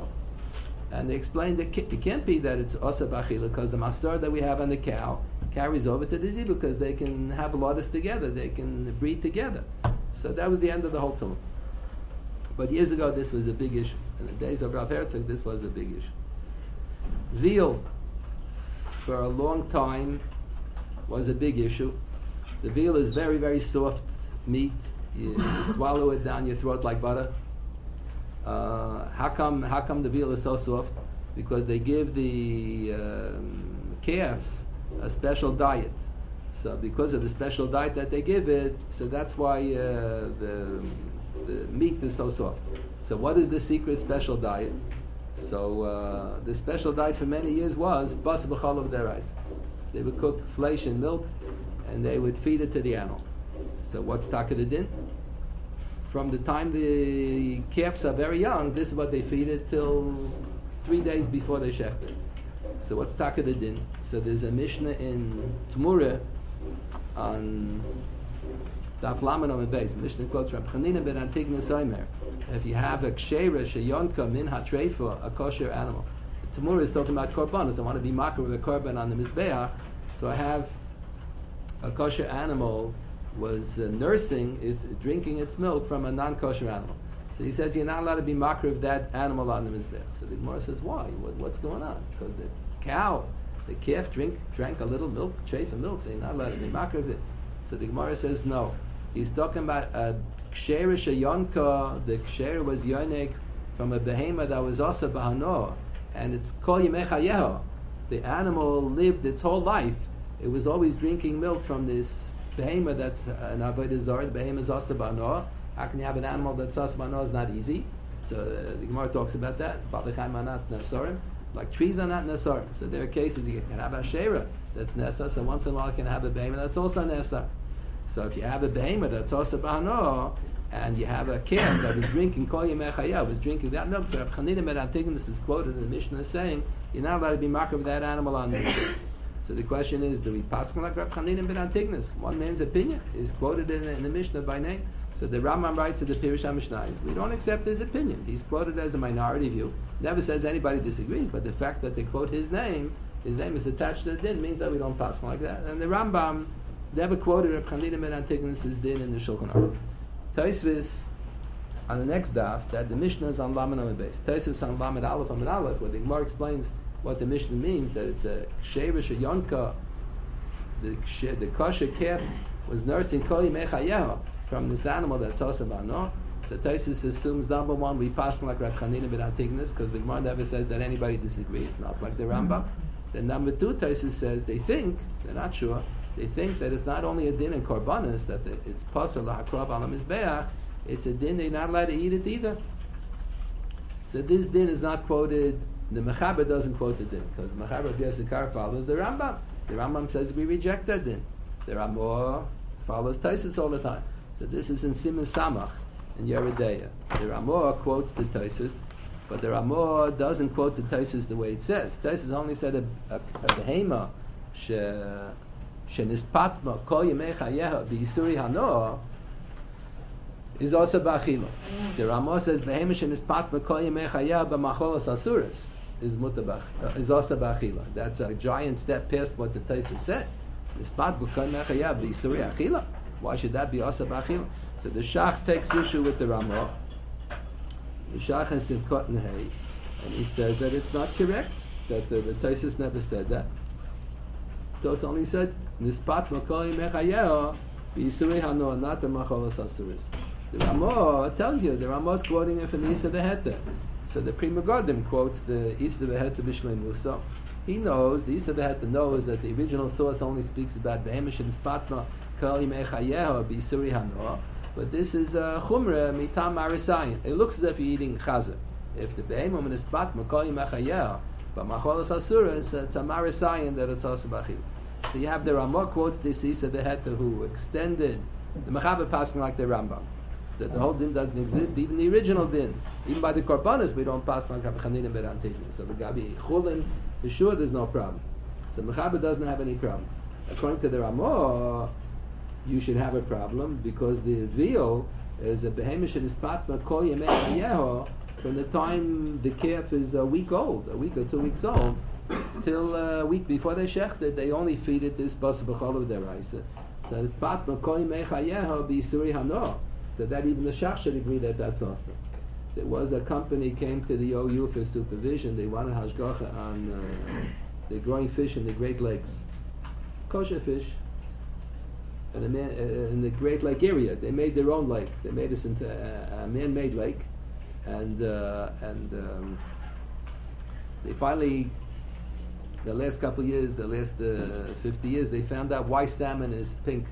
And they explained that it can't be that it's osa b'achila because the masor that we have on the cow carries over to the zibu because they can have lotus together, they can breed together. So that was the end of the whole tumult. But years ago, this was a big issue. In the days of Rav Herzog, this was a big issue. Veal, for a long time, was a big issue. The veal is very, very soft meat. You, you swallow it down your throat like butter. Uh, how come? How come the veal is so soft? Because they give the um, calves a special diet. So because of the special diet that they give it, so that's why uh, the the meat is so soft. So what is the secret special diet? So uh, the special diet for many years was bas b'chalav derais. They would cook flesh and milk, and they would feed it to the animal. So what's takadadin? From the time the calves are very young, this is what they feed it till three days before they shecht it. So what's takadadin? So there's a Mishnah in Tmura on Daf Lamed Amud Beis. The Mishnah quotes from Chanina ben Antigna Soimer. If you have a ksheira sheyonka min hatreifa, a kosher animal. Tmura is talking about korbanos. I want to be makar with a korban on the mizbeach, so I have a kosher animal was uh, nursing, it, drinking its milk from a non-kosher animal. So he says you're not allowed to be makar of that animal on the mizbeach. So the Gemara says, why? What, what's going on? Because the cow, the calf drink, drank a little milk, tray of milk, so you're not allowed to be makar of it. So the Gemara says, no. He's talking about a ksheira sheyonka. The ksheira was yonek from a behema that was also bahano, and it's kol yimei chayeho. the animal lived its whole life. It was always drinking milk from this behemoth that's an avodah zarah. The behemoth is asa b'anoah. How can you have an animal that's asa b'anoah? Is not easy. So uh, the Gemara talks about that. Balachaim are not nasarim. Like trees are not nasarim. So there are cases you can have a shera that's nesa. So once in a while you can have a behemoth that's also nesa. So if you have a behemoth that's asa b'anoah, and you have a calf that was drinking kol yemei chayah, was drinking that milk, so Reb Chanina ben Antigonus is quoted in the Mishnah saying, you're not allowed to be makar of that animal on this. So the question is, do we pass like Reb Chanina ben Antigonus? One man's opinion is quoted in, in the Mishnah by name. So the Rambam writes in the Pirush HaMishnayos, we don't accept his opinion. He's quoted as a minority view. Never says anybody disagrees, but the fact that they quote his name, his name is attached to the din, means that we don't pass like that. And the Rambam never quoted Reb Chanina ben Antigonus' din in the Shulchan Aruch. Taisvis on the next daf that the Mishnah is on Lamed Amud Beis. Taisvis on Lamed Aleph Amud Aleph, where the Gemara explains what the Mishnah means, that it's a shevish, a yonka, the the kosher calf was nursing kol yemei chayeha from this animal that's also b'ano. So Taisvis assumes number one we pass like Reb Chanina ben Antigonus because the Gemara never says that anybody disagrees, not like the Rambam. Then number two, Taisvis says they think, they're not sure, they think that it's not only a din in korbanos, that it's pasal ha'krav al mizbeach, it's a din they're not allowed to eat it either. So this din is not quoted. The Mechaber doesn't quote the din because the Mechaber of Yosef follows the Rambam. The Rambam says we reject that din. The Ramah follows Taisus all the time. So this is in Siman Samach in Yeredeya. The Ramah quotes the Taisus, but the Ramah doesn't quote the Taisus the way it says. Taisus only said a, a, a behema she shenispatma kol yemei chayeha b'yisuri hanoah is also b'achila. The Ramah says behema shenispatma kol yemei chayeha b'macholas asuras is mutabach is also b'achila. That's a giant step past what the Taisus said. Nispatma kol yemei chayeha b'yisuri achila. Why should that be also b'achila? So the Shach takes issue with the Ramah. The Shach has in Cotton Hay, and he says that it's not correct, that uh, the Taisus never said that. Tos only said, Nispat Makoi Mechayeo, B'Yisuri Hano, not the Macholas Asuris. The Ramah tells you, the Ramah is quoting it from the Isa V'Heta. So the Pri Megadim quotes the Isa V'Heta B'Shlei Musa. He knows, the Isa V'Heta knows that the original source only speaks about Be'emish and Nispatma Kol Mechayeo, B'Yisuri Hano. But this is a chumrah mitam marisayin. It looks as if you're eating chazer. If the behemoth is bat makol yimachayeh, but macholas asuras, it's a marisayin that it's also bachil. So you have the Ramah quotes this Isa the Heta who extended the Mechaber passing like the Rambam. That the whole din doesn't exist, even the original din. Even by the Korbanos, we don't pass like Rabbi Chanina ben Antigonus. So the Gabi Chulin, for sure there's no problem. So Mechaber doesn't have any problem. According to the Ramah, you should have a problem because the veal is a behemish and is patma kol yemei hayeho from the time the calf is a week old, a week or two weeks old, till a week before they shecht it, they only feed it this bas b'chol of their rice. So it's patma kol yemei hayeho b'yisuri hano. So that even the shach should agree that that's awesome. There was a company came to the O U for supervision. They wanted hashgacha on uh, the growing fish in the Great Lakes, kosher fish. And a man, uh, in the Great Lake area, they made their own lake. They made this into a, a man-made lake, and uh, and um, they finally, the last couple of years, the last uh, fifty years, they found out why salmon is pink.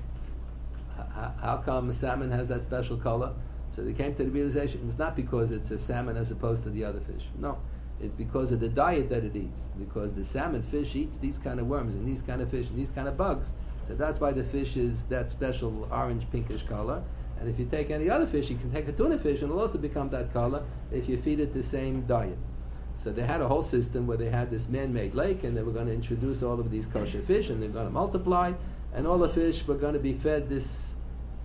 H- how come salmon has that special color? So they came to the realization it's not because it's a salmon as opposed to the other fish. No, it's because of the diet that it eats. Because the salmon fish eats these kind of worms and these kind of fish and these kind of bugs. So that's why the fish is that special orange pinkish color. And if you take any other fish, you can take a tuna fish and it'll also become that color if you feed it the same diet. So they had a whole system where they had this man-made lake and they were going to introduce all of these kosher fish and they're going to multiply and all the fish were going to be fed this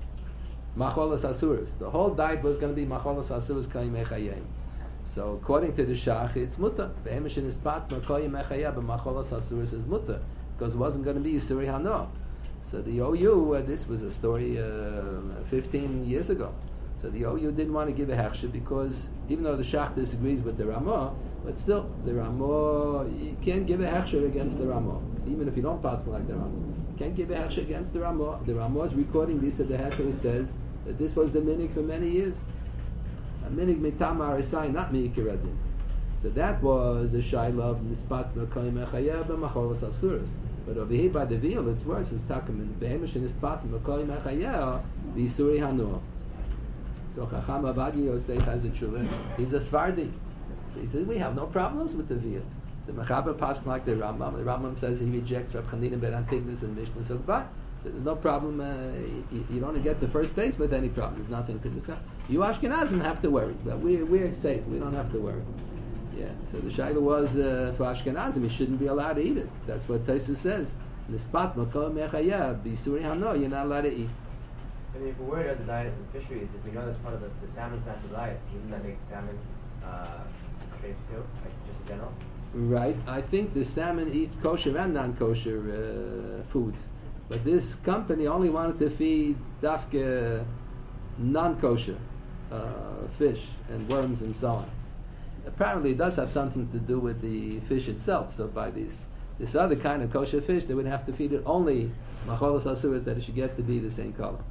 macholas asuras. The whole diet was going to be macholas asuras kayim echayim. So according to the Shach, it's mutter. Be'emish in his pat kayim echayim, but macholas asuras is mutter because it wasn't going to be yisuri hano. So the O U, uh, this was a story uh, fifteen years ago. So the O U didn't want to give a hechsher because even though the Shach disagrees with the Ramah, but still the Ramah, you can't give a hechsher against the Ramah, even if you don't pass like the Ramah. You can't give a hechsher against the Ramah. The Ramah is recording this at the Hechsher who says that this was the minig for many years. A minig mitam arisai, not mi'ikir adin. So that was the Shaila of Nitzpat Mekoyim Echayah b'Machoros Asuros. But over here by the veal, it's worse. It's Takim in Behemish and Nitzpat Mekoyim Echayah b'Isuri Hanur. So Chacham Avadi Yosef has a tshuva. He's a Svardi. So he says we have no problems with the veal. The Mechaber passed like the Rambam. The Rambam says he rejects Rab Chanina ben Antignos and Mishnah Sogbat. So there's no problem. Uh, you, you don't get to first base with any problem. There's nothing to discuss. You Ashkenazim have to worry, but we we're safe. We don't have to worry. Yeah. So the shaila was uh, for Ashkenazim. You shouldn't be allowed to eat it. That's what Taisus says. The spot Makom Mechayah B'Isuri Hano. You're not allowed to eat. I mean, if we're worried about the diet of fisheries, if we know that's part of the, the salmon's natural diet, shouldn't that make salmon uh, safe too, like just in general? Right. I think the salmon eats kosher and non-kosher uh, foods, but this company only wanted to feed dafke non-kosher uh, fish and worms and so on. Apparently, it does have something to do with the fish itself. So, by this this other kind of kosher fish, they would have to feed it only macholos asuros that it should get to be the same color.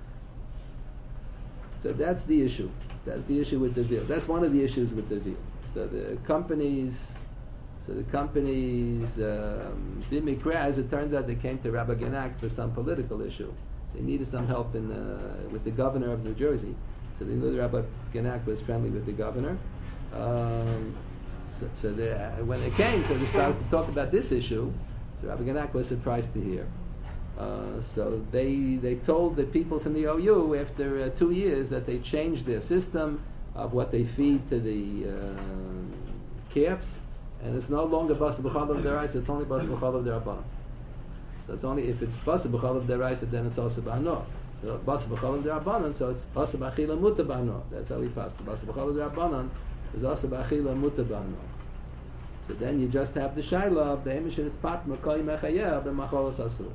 So that's the issue. That's the issue with the veal. That's one of the issues with the veal. So the companies, so the companies, um, b'mikra, as it turns out, they came to Rabbi Genak for some political issue. They needed some help in uh, with the governor of New Jersey. So they knew that Rabbi Genak was friendly with the governor. Um, so so they, uh, when they came, so they started to talk about this issue. So Rabbi Genak was surprised to hear. Uh, so they they told the people from the O U after uh, two years that they changed their system of what they feed to the uh, calves, and it's no longer basa b'chal of deraisa. It's only basa b'chal of derabanan. So it's only if it's basa b'chal of deraisa, then it's also b'hano. Basa b'chal of derabanan, so it's basa b'achila muta b'hano. That's how we pass. The basa b'chal of derabanan is also b'achila muta b'hano. So then you just have the shaila of the emish and its pat m'koy mechayeh b'macholos asuros.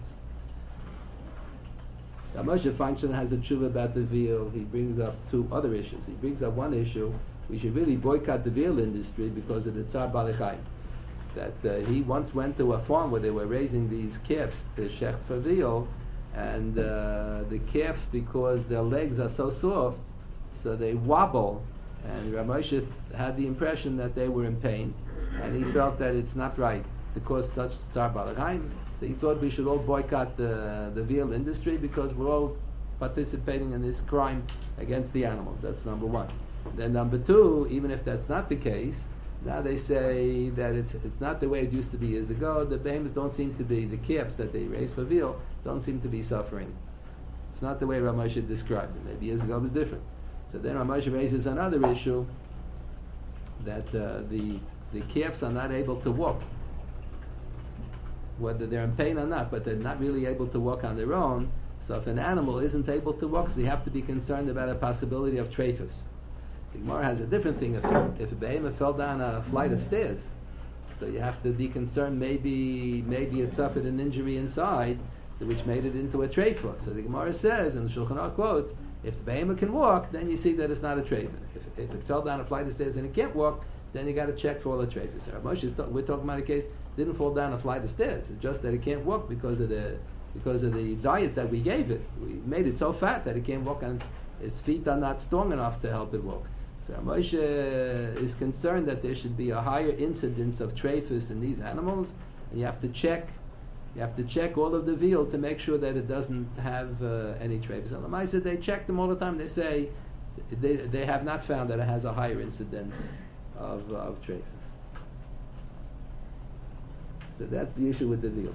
Now Moshe Feinstein has a tshuva about the veal. He brings up two other issues. He brings up one issue: we should really boycott the veal industry because of the Tsar Balechai. That uh, he once went to a farm where they were raising these calves, the shecht for veal, and uh, the calves, because their legs are so soft, so they wobble. And Rav Moshe had the impression that they were in pain, and he felt that it's not right to cause such Tsar Balechai. So he thought we should all boycott the, the veal industry because we're all participating in this crime against the animals. That's number one. Then number two, even if that's not the case, now they say that it's, it's not the way it used to be years ago. The behemoths don't seem to be, the calves that they raise for veal, don't seem to be suffering. It's not the way Rav Moshe described it. Maybe years ago it was different. So then Rav Moshe raises another issue, that uh, the, the calves are not able to walk. Whether they're in pain or not, but they're not really able to walk on their own. So if an animal isn't able to walk, so you have to be concerned about a possibility of trephus. The Gemara has a different thing. If, if a behemoth fell down a flight of stairs, so you have to be concerned maybe maybe it suffered an injury inside, which made it into a trephus. So the Gemara says, and the Shulchan Aruch quotes, if the behemoth can walk, then you see that it's not a trephus. If, if it fell down a flight of stairs and it can't walk, then you got to check for all the trephus. We're talking about a case didn't fall down a flight of stairs. It's just that it can't walk because of the because of the diet that we gave it. We made it so fat that it can't walk, and its, its feet are not strong enough to help it walk. So Moshe is concerned that there should be a higher incidence of trephus in these animals, and you have to check. You have to check all of the veal to make sure that it doesn't have uh, any trephus. And the said they check them all the time. They say they they have not found that it has a higher incidence of uh, of trephus. So that's the issue with the veal.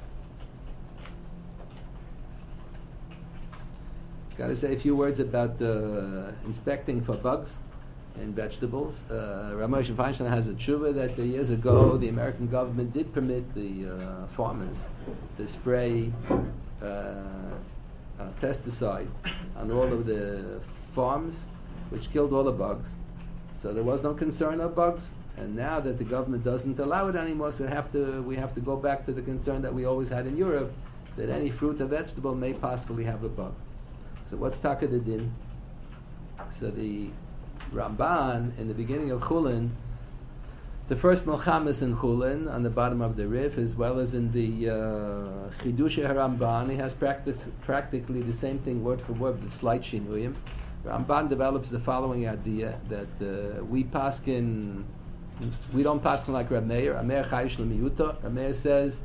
Got to say a few words about uh, inspecting for bugs in vegetables. Uh, Rav Moshe Feinstein has a tshuva that uh, years ago the American government did permit the uh, farmers to spray uh, uh, pesticide on all of the farms, which killed all the bugs. So there was no concern of bugs. And now that the government doesn't allow it anymore, so have to, we have to go back to the concern that we always had in Europe, that any fruit or vegetable may possibly have a bug. So what's Taka the Din? So the Ramban, in the beginning of Chulin, the first Milchamas in Chulin, on the bottom of the Rif, as well as in the uh, Chidush HaRamban, he has practic- practically the same thing word for word, with slight shinuyim. Ramban develops the following idea, that uh, we paskin we don't pass like Reb Meir. Reb Meir chayish l'miyuta. Reb Meir says,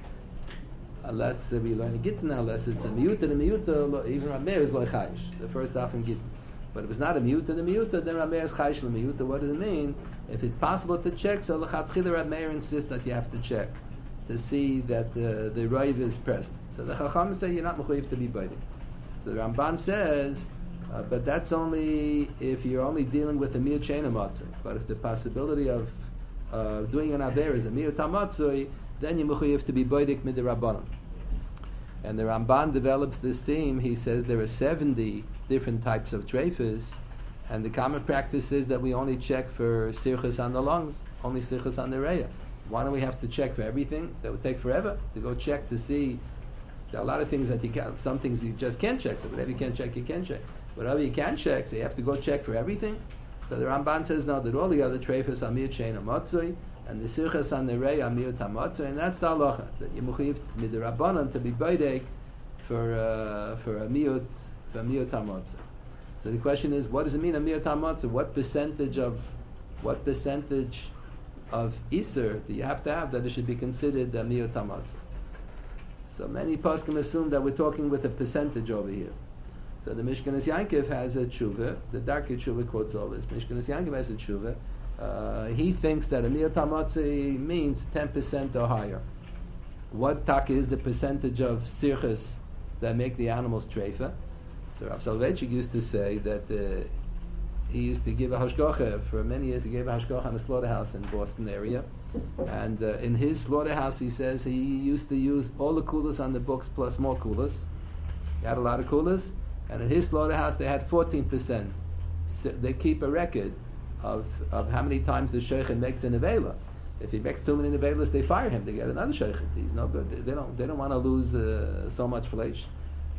unless uh, we learn a gittin, unless it's a miyuta, the miyuta, even Reb Meir is like chayish. The first half in gittin. But if it's not a miyuta, the miyuta, then Reb Meir is chayish l'miyuta. What does it mean? If it's possible to check, so l'chatchila Reb Meir insists that you have to check to see that uh, the raiv is present. So the Chacham say you're not mechuyev to be baiting. So the Ramban says, uh, but that's only if you're only dealing with a mir chain matzah. But if the possibility of uh, doing an aver is a mir tamatzah, then you're mechuyev to be baiting mid rabbanon. And the Ramban develops this theme. He says there are seventy different types of treifas, and the common practice is that we only check for sirchus on the lungs, only sirchus on the reya. Why don't we have to check for everything? That would take forever to go check to see. There are a lot of things that you can, some things you just can't check. So whatever you can check, you can check. Whatever you can check, so you have to go check for everything. So the Ramban says no, that all the other treifas are mir shein amatzoi, and the sirchas on the rei are mir tamatzoi, and that's the halacha that you mechuyev midrabanan to be b'ydek for uh, for a miut for a miut tamatzoi. So the question is, what does it mean a miut tamatzoi? What percentage of what percentage of Iser do you have to have that it should be considered a miyut hamatzah? So many poskim assume that we're talking with a percentage over here. So the Mishkanas Yankov has a tshuva, the Darkei tshuva quotes all this. Mishkanas Yankov has a tshuva. Uh, he thinks that a miyut hamatzah means ten percent or higher. What tak is the percentage of sirchas that make the animals treifa? So Rav Soloveitchik used to say that uh, he used to give a hashgacha for many years. He gave a hashgacha on a slaughterhouse in Boston area, and uh, in his slaughterhouse, he says he used to use all the kulas on the books plus more kulas. He had a lot of kulas, and in his slaughterhouse they had fourteen percent. So they keep a record of of how many times the sheikh makes an avela. If he makes too many avelas, they fire him. They get another sheikh. He's no good. They, they don't. They don't want to lose uh, so much flesh.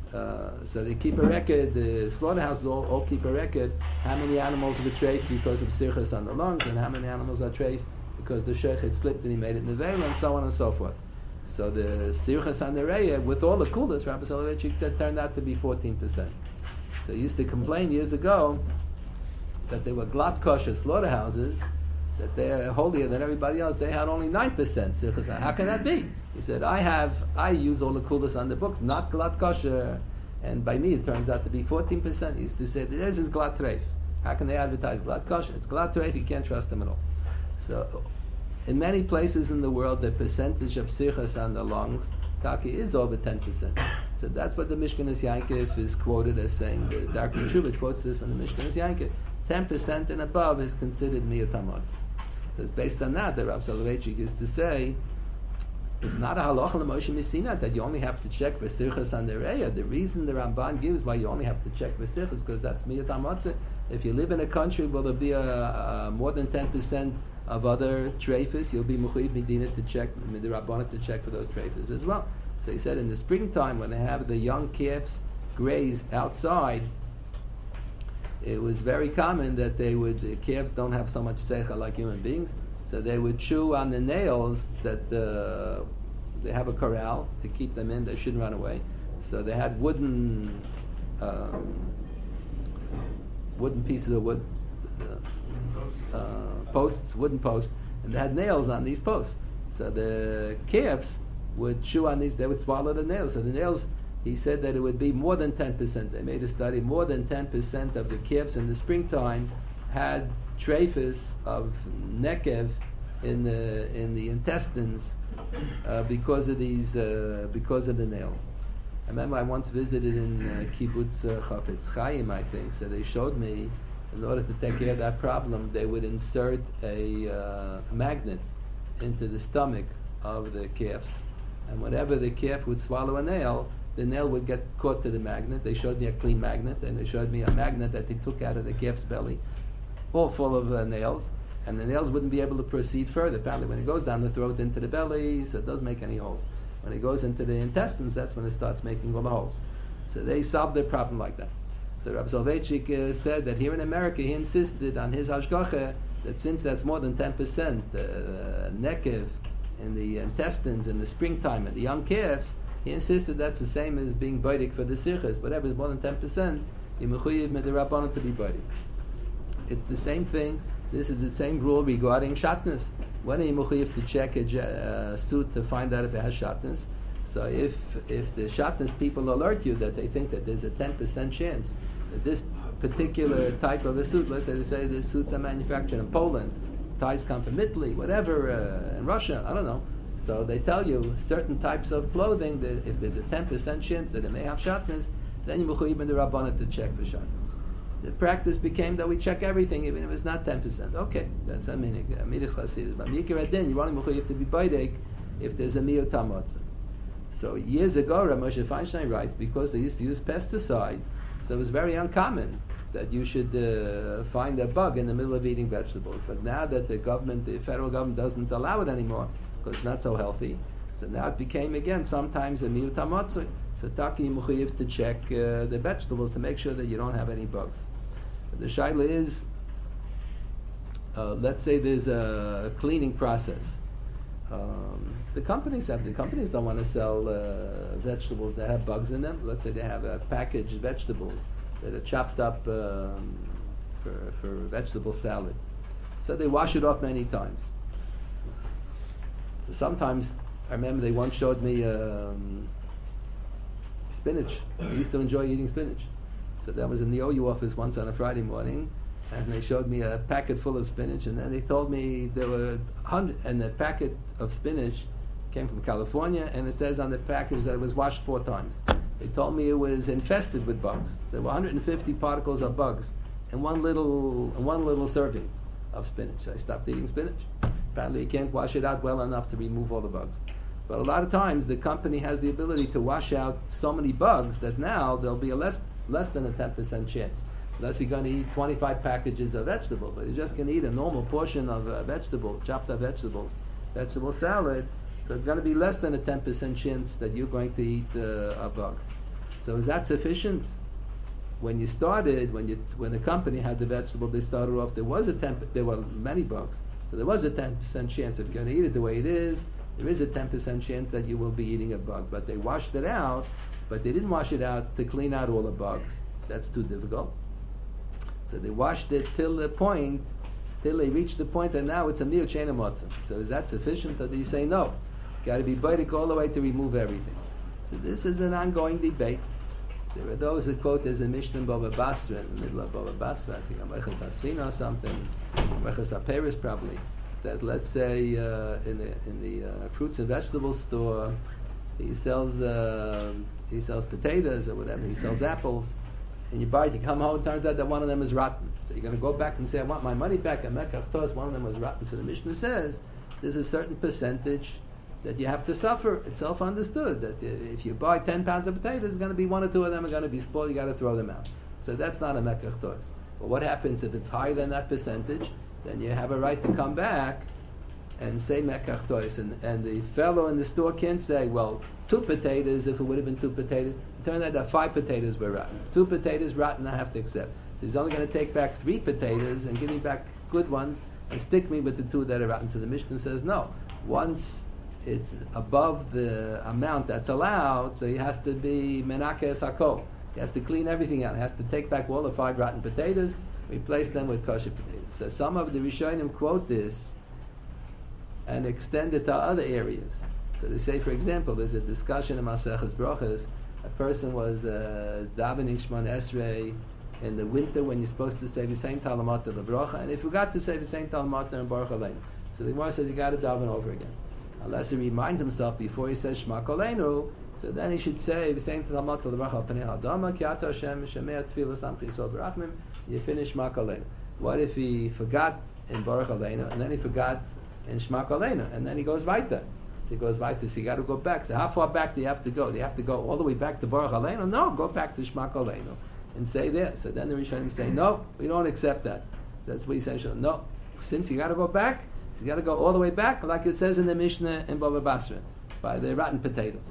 Uh, so they keep a record, the slaughterhouses all, all keep a record how many animals were treif because of sirchas on the lungs, and how many animals are treif because the sheikh had slipped and he made it nevela, and so on and so forth. So the sirchas on the reya, with all the kulas, Rabbi Soloveitchik said, turned out to be fourteen percent. So he used to complain years ago that they were glatt kosher slaughterhouses, that they're holier than everybody else. They had only nine percent sirchas. How can that be? He said, I have, I use all the kulas on the books, not glatt kosher, and by me it turns out to be fourteen percent. He used to say, this is glatt treif. How can they advertise glatt kosher? It's glatt treif, you can't trust them at all. So, in many places in the world, the percentage of sirchas on the lungs, taki, is over ten percent. So that's what the Mishkanas Yankov is quoted as saying. The Darkei Tshuva quotes this from the Mishkanas Yankov. ten percent and above is considered miyut hamatzah. So it's based on that that Rav Soloveitchik used to say, it's not a halacha l'Moshe Messina that you only have to check for sirchas on the reya. The reason the Ramban gives why you only have to check for sirchas because that's miyut hamatzah. If you live in a country where there'll be a, a more than ten percent of other treifas, you'll be mechuyev medina to check, the Rabbanah to check for those treifas as well. So he said in the springtime when they have the young calves graze outside, it was very common that they would, the calves don't have so much seicha like human beings, so they would chew on the nails that uh, they have a corral to keep them in, they shouldn't run away. So they had wooden um, wooden pieces of wood, uh, uh, posts, wooden posts, and they had nails on these posts. So the calves would chew on these, they would swallow the nails. So the nails, he said that it would be more than ten percent. They made a study, more than ten percent of the calves in the springtime had treifas of nekev in the in the intestines uh, because of these uh, because of the nails. I remember I once visited in uh, kibbutz uh, Chafetz Chaim, I think. So they showed me, in order to take care of that problem, they would insert a uh, magnet into the stomach of the calves, and whenever the calf would swallow a nail, the nail would get caught to the magnet. They showed me a clean magnet, and they showed me a magnet that they took out of the calf's belly, all full of uh, nails, and the nails wouldn't be able to proceed further. Apparently when it goes down the throat into the belly, so it doesn't make any holes. When it goes into the intestines, that's when it starts making all the holes. So they solved their problem like that. So Rabbi Soloveitchik uh, said that here in America, he insisted on his hashgacha that since that's more than ten percent uh, nekev in the intestines in the springtime and the young calves, he insisted that's the same as being baidik for the sirchas. Whatever is more than ten percent, you mechuyev med the rabbanon to be baidik. It's the same thing. This is the same rule regarding shatnez. When are you mechuyev to check a uh, suit to find out if it has shatnez? So if if the shatnez people alert you that they think that there's a ten percent chance that this particular type of a suit, let's say they say the suits are manufactured in Poland, ties come from Italy, whatever, uh, in Russia, I don't know. So they tell you certain types of clothing that if there's a ten percent chance that it may have shatnez, then you mechuyev in the rabbanon to check for shatnez. The practice became that we check everything, even if it's not ten percent. Okay, that's a minig. Midas chasidus. But mikir adin, you only mechuyev to be baidek if there's a miyot tamotza. So years ago, Rav Moshe Feinstein writes, because they used to use pesticide, so it was very uncommon that you should uh, find a bug in the middle of eating vegetables. But now that the government, the federal government, doesn't allow it anymore because it's not so healthy, so now it became again sometimes a miyut hamotzi. So taki mechuyev to check uh, the vegetables to make sure that you don't have any bugs. But the shaila is, uh, let's say there's a cleaning process. Um, the companies have the companies don't want to sell uh, vegetables that have bugs in them. Let's say they have uh, packaged vegetables that are chopped up um, for for vegetable salad. So they wash it off many times. Sometimes I remember they once showed me um, spinach. I used to enjoy eating spinach. So that was in the O U office once on a Friday morning. And they showed me a packet full of spinach, and then they told me there were hundred, and the packet of spinach came from California, and it says on the package that it was washed four times. They told me it was infested with bugs. There were one hundred fifty particles of bugs in one little, in one little serving of spinach. So I stopped eating spinach. Apparently, you can't wash it out well enough to remove all the bugs. But a lot of times, the company has the ability to wash out so many bugs that now there'll be a less less than a ten percent chance. Unless you're going to eat twenty-five packages of vegetables, but you're just going to eat a normal portion of uh, vegetables, chopped up vegetables, vegetable salad, so it's going to be less than a ten percent chance that you're going to eat uh, a bug. So is that sufficient? When you started, when you when the company had the vegetable, they started off, there was a ten, there were many bugs, so there was a ten percent chance if you're going to eat it the way it is, there is a ten percent chance that you will be eating a bug. But they washed it out, but they didn't wash it out to clean out all the bugs. That's too difficult. So they washed it till the point, till they reached the point that now it's a mere chain of matzah. So is that sufficient? Or do you say no? Got to be baidik all the way to remove everything. So this is an ongoing debate. There are those that quote there's a Mishnah in Baba Basra, in the middle of Baba Basra, I think Amechas Hasfina or something, Amechas HaPeres probably, that let's say uh, in the in the uh, fruits and vegetables store, he sells uh, he sells potatoes or whatever, he sells apples. And you buy it, you come home, it turns out that one of them is rotten. So you're going to go back and say, I want my money back. And Mekach one of them was rotten. So the Mishnah says there's a certain percentage that you have to suffer. It's self-understood that if you buy ten pounds of potatoes, it's going to be one or two of them are going to be spoiled. You got to throw them out. So that's not a Mekach Tos. But what happens if it's higher than that percentage? Then you have a right to come back and say Mekach Tos. And, and the fellow in the store can't say, well, two potatoes, if it would have been two potatoes, it turned out that five potatoes were rotten. Two potatoes rotten, I have to accept. So he's only going to take back three potatoes and give me back good ones and stick me with the two that are rotten. So the Mishnah says no. Once it's above the amount that's allowed, so he has to be menakeh hakol. He has to clean everything out. He has to take back all the five rotten potatoes, replace them with kosher potatoes. So some of the Rishonim quote this and extend it to other areas. So they say, for example, there's a discussion in Maseches Brachos. A person was uh, davening Shmon Esrei in the winter when you're supposed to say the same Talamata Lebracha, and if you forgot to say the same Talamata and Baruch Aleinu, so the Gemara says you got to daven over again. Unless he reminds himself before he says Shema Koleinu, so then he should say the same Talamata Lebracha Pnei Hadama Ki Ata Hashem Shemei Tfilas Amchi Yisrael B'Rachmim. You finish Shema Koleinu. What if he forgot in Baruch Aleinu and then he forgot in Shema Koleinu and then he goes weiter? He goes right to, so you got to go back. So how far back do you have to go? Do you have to go all the way back to Baruch Aleinu? No, go back to Shema Koleinu and say there. So then the Rishonim say, no, we don't accept that. That's what he says. No, since you got to go back, you got to go all the way back, like it says in the Mishnah in Baba Basra, by the rotten potatoes.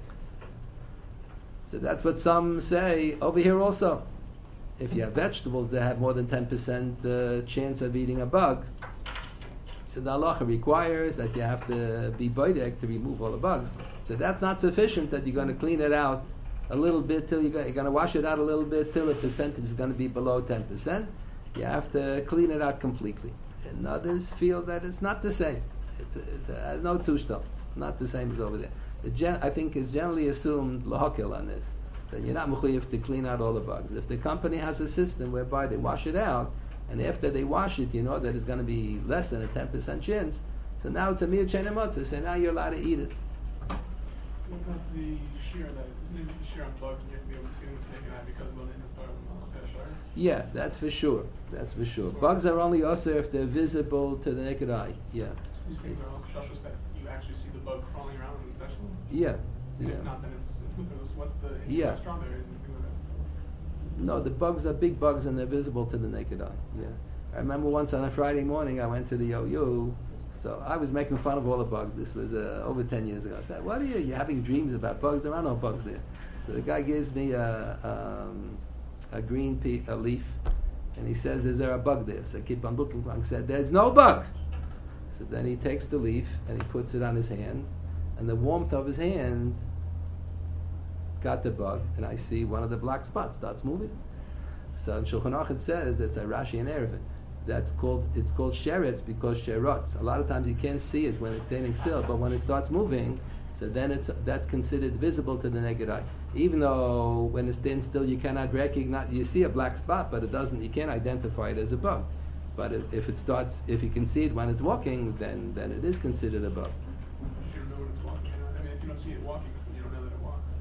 So that's what some say over here also. If you have vegetables that have more than ten percent uh, chance of eating a bug, so the halacha requires that you have to be boidek to remove all the bugs. So that's not sufficient that you're going to clean it out a little bit till you're going, you're going to wash it out a little bit till the percentage is going to be below ten percent. you have to clean it out completely. And others feel that it's not the same. It's, a, it's a, no zustand, not the same as over there. The gen, I think it's generally assumed lahakil on this, that you're not mechuyev to clean out all the bugs. If the company has a system whereby they wash it out, and after they wash it, you know that it's going to be less than a ten percent chance, so now it's a mere chain of matzah, so now you're allowed to eat it. What about the shear that isn't it the shear on bugs and you have to be able to see them with the naked eye because of the inventory of Peshars? Yeah, that's for sure. That's for sure. So Bugs are only also if they're visible to the naked eye. Yeah. So these things are all shashas that you actually see the bug crawling around in the special. Yeah. And Yeah. if not, then it's it's with those. What's the Yeah. how strong there is and things like that. No, the bugs are big bugs and they're visible to the naked eye. Yeah. I remember once on a Friday morning I went to the O U, so I was making fun of all the bugs. This was uh, over ten years ago. I said, "What are you? You're having dreams about bugs? There are no bugs there." So the guy gives me a um, a green pea, a leaf, and he says, "Is there a bug there?" So I keep on looking. I said, "There's no bug." So then he takes the leaf and he puts it on his hand, and the warmth of his hand got the bug, and I see one of the black spots starts moving. So in Shulchan Aruch it says, it's a Rashi and Erevin, that's called, it's called sheretz because sherotz. A lot of times you can't see it when it's standing still, but when it starts moving, so then it's that's considered visible to the naked eye. Even though when it stands still you cannot recognize, you see a black spot, but it doesn't, you can't identify it as a bug. But if, if it starts, if you can see it when it's walking, then then it is considered a bug. If you don't know when it's walking, you know, I mean, if you don't see it walking, then you don't know that it walks.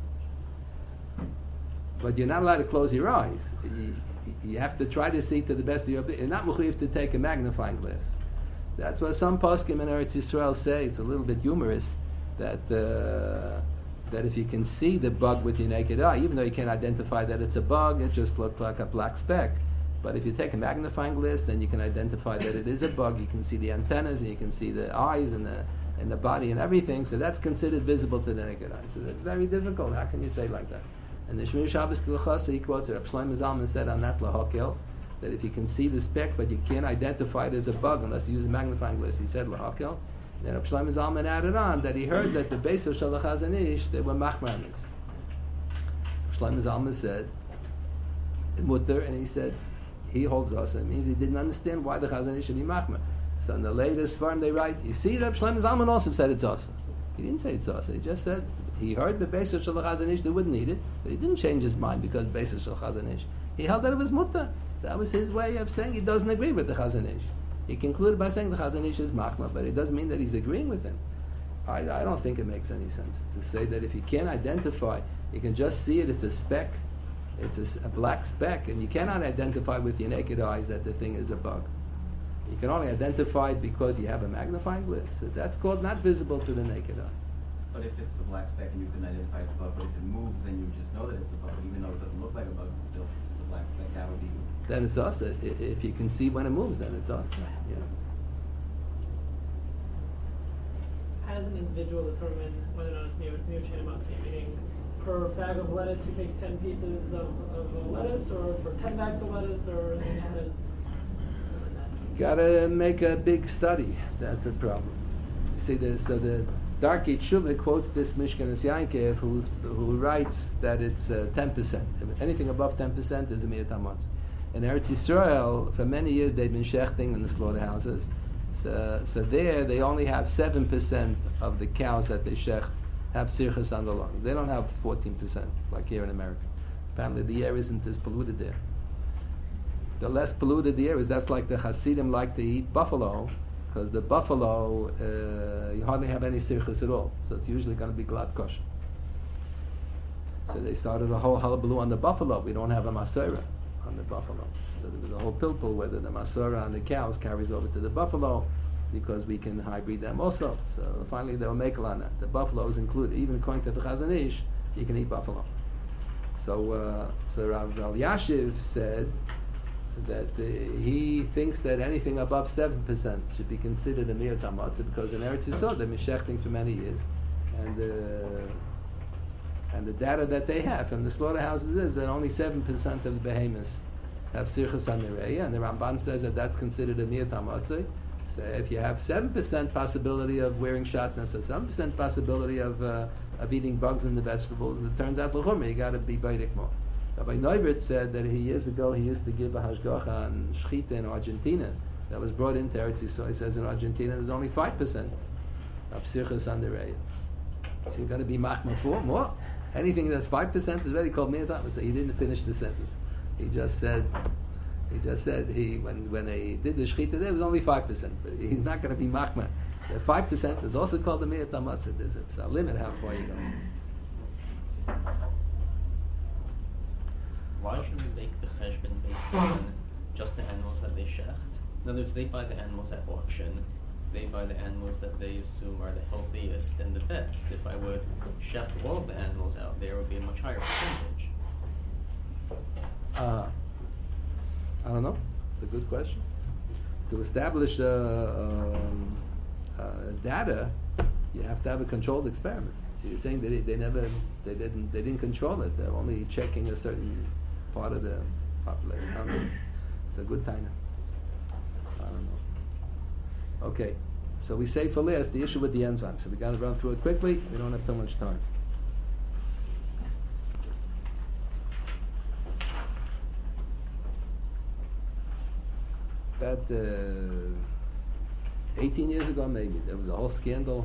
But you're not allowed to close your eyes. You, you have to try to see to the best of your ability. You're not mechuyev to take a magnifying glass. That's what some poskim in Eretz Yisrael say. It's a little bit humorous that uh, that if you can see the bug with your naked eye, even though you can't identify that it's a bug, it just looks like a black speck. But if you take a magnifying glass, then you can identify that it is a bug. You can see the antennas, and you can see the eyes and the and the body and everything. So that's considered visible to the naked eye. So that's very difficult. How can you say like that? And the Shmir Shabbos Kilchasa, he quotes it. Reb Shlomo Zalman said on that lahakil that if you can see the speck but you can't identify it as a bug unless you use a magnifying glass, he said lahakil. Then Reb Shlomo Zalman added on that he heard that the base of Shalach Hazanish they were machmanis. Shlomo Zalman said mutter, and he said he holds us. It means he didn't understand why the Hazanish should be machmer. So in the latest farm they write, you see that Shlomo Zalman also said it's us. He didn't say it's us. He just said he heard the base of Shalach Hazanish they wouldn't need it, but he didn't change his mind because base of Shalach Hazanish. He held that it was mutter. That was his way of saying he doesn't agree with the Hazanish. He concluded by saying the Hazanish is machma, but it doesn't mean that he's agreeing with him. I, I don't think it makes any sense to say that if you can't identify, you can just see it, it's a speck, it's a, a black speck, and you cannot identify with your naked eyes that the thing is a bug. You can only identify it because you have a magnifying glass. So that's called not visible to the naked eye. But if it's a black speck and you can identify it's a bug, but if it moves, then you just know that it's a bug, even though it doesn't look like a bug, it's still it's a black speck. That would be. Then it's us. If you can see when it moves, then it's us. Yeah. How does an individual determine whether or not it's near near chain meaning per bag of lettuce you take ten pieces of, of lettuce, or for ten bags of lettuce, or I mean, how does Gotta make a big study. That's a problem. See, the, so the Darkei Tshuva quotes this Mishkanas Yankev, who who writes that it's uh, ten percent. Anything above ten percent is a miyat hamatz. In Eretz Yisrael, for many years they've been shechting in the slaughterhouses. So, so there they only have seven percent of the cows that they shecht have sirchas on the lungs. They don't have fourteen percent like here in America. Apparently the air isn't as polluted there. The less polluted the air is, that's like the Hasidim like to eat buffalo, because the buffalo, uh, you hardly have any sirchas at all. So it's usually going to be glad kosher. So they started a whole hullabaloo on the buffalo. We don't have a masora on the buffalo. So there was a whole pilpul whether the masora on the cows carries over to the buffalo, because we can hybrid them also. So finally they were makel on that. The buffalo is included. Even according to the Chazon Ish, you can eat buffalo. So, uh, so Rav Elyashiv said that uh, he thinks that anything above seven percent should be considered a miyat hamatza, because in Eretz Yisrael they've been shechting for many years, and uh, and the data that they have from the slaughterhouses is that only seven percent of the behemoths have sirchas hanereya, and the Ramban says that that's considered a miyat hamatza. So if you have seven percent possibility of wearing shatnas, or seven percent possibility of uh, of eating bugs in the vegetables, it turns out l'chumra you got to be baidik more. Rabbi Neuvert said that he years ago he used to give a hashgacha on shchita in Argentina that was brought into Eretz Yisrael. He says in Argentina there's only five percent of psichas on the reya. So you're going to be machma for more? Anything that's five percent is very called miyat. So he didn't finish the sentence. He just said, he just said he when when they did the shechita there was only five percent, but he's not going to be machma. The five percent is also called the miyat amatzah. There's a, a limit how far you go. Why should we make the cheshbon based on just the animals that they shecht? In other words, they buy the animals at auction. They buy the animals that they assume are the healthiest and the best. If I would shecht all of the animals out there, it would be a much higher percentage. Uh, I don't know. It's a good question. To establish uh, um, uh, data, you have to have a controlled experiment. So you're saying that they, they never, they didn't, they didn't control it. They're only checking a certain part of the population. I don't know. It's a good time. I don't know. Okay, so we say for last the issue with the enzyme. So we got to run through it quickly. We don't have too much time. About uh, eighteen years ago, maybe there was a whole scandal.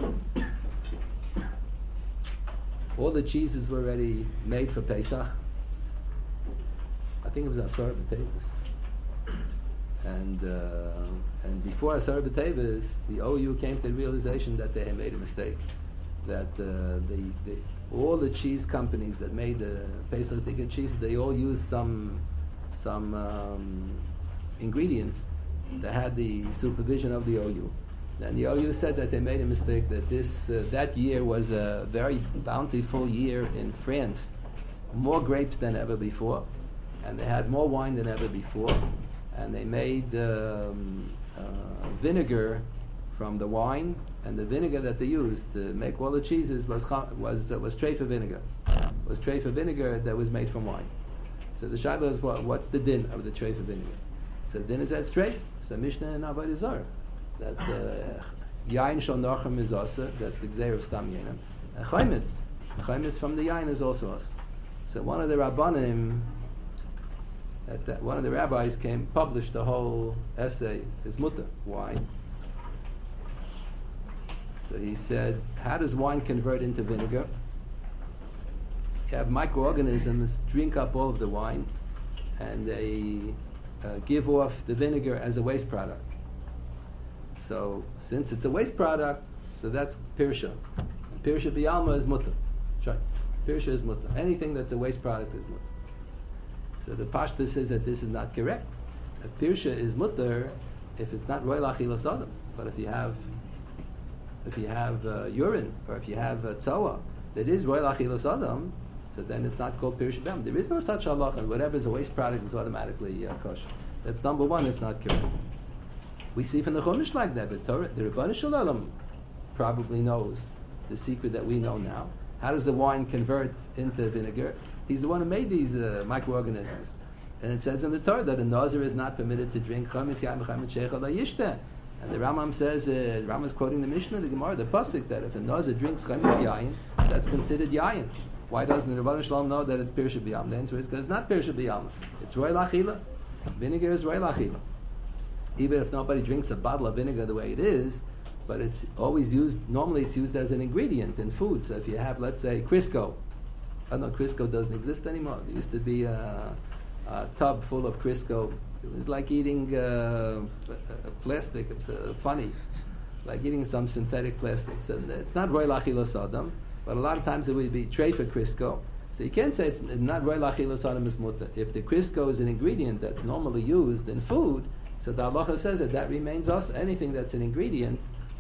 All the cheeses were already made for Pesach. I think it was Asar B'Tevis. And uh, and before Asar B'Tevis, the O U came to the realization that they had made a mistake. That uh, the, the all the cheese companies that made the Pesach ticket cheese, they all used some some um, ingredient that had the supervision of the O U. And the O U said that they made a mistake, that this uh, that year was a very bountiful year in France, more grapes than ever before, and they had more wine than ever before, and they made um, uh, vinegar from the wine, and the vinegar that they used to make all the cheeses was was uh, was treifa vinegar, was treifa vinegar that was made from wine. So the shaila is what, what's the din of the treifa vinegar? So the din is that treifa. So Mishnah and Avodah Zarah. That yain shel nachem is also, that's the gzeir of stam yain. And chaimitz, chaimitz from the yain is also us. So one of the rabbanim, at that, one of the rabbis came, published a whole essay, his mutter. Why? So he said, how does wine convert into vinegar? You have microorganisms drink up all of the wine, and they uh, give off the vinegar as a waste product. So since it's a waste product, so that's pirsha. Pirsha b'yalma is mutter. Pirsha is mutter. Anything that's a waste product is mutter. So the Pashta says that this is not correct. A pirsha is mutter if it's not roy l'achilas adam. But if you have, if you have uh, urine or if you have uh, tzoa that is roy l'achilas adam, so then it's not called pirsha b'yalma. There is no such halacha. Whatever is a waste product is automatically uh, kosher. That's number one. It's not correct. We see from the Chumash like that, but Torah, the Rebbeinu Shalom probably knows the secret that we know now. How does the wine convert into vinegar? He's the one who made these uh, microorganisms. And it says in the Torah that a Nazir is not permitted to drink chametz yain v'chametz sheicha la yishta. And the Rambam says, uh, the Rambam is quoting the Mishnah, the Gemara, the Pasuk, that if a Nazir drinks chametz yain, that's considered yain. Why doesn't the Rebbeinu Shalom know that it's pirsha b'yalma? The answer is because it's not pirsha b'yalma. It's roy l'achila. Vinegar is roy l'achila. Even if nobody drinks a bottle of vinegar the way it is, but it's always used, normally it's used as an ingredient in food. So if you have, let's say, Crisco, I don't know, Crisco doesn't exist anymore. There used to be a, a tub full of Crisco. It was like eating uh, plastic. It was uh, funny, like eating some synthetic plastic. So it's not roy l'achilas adam, but a lot of times it would be treifa Crisco. So you can't say it's not roy l'achilas adam is mutter. If the Crisco is an ingredient that's normally used in food, so the halacha says that that remains us. Anything that's an ingredient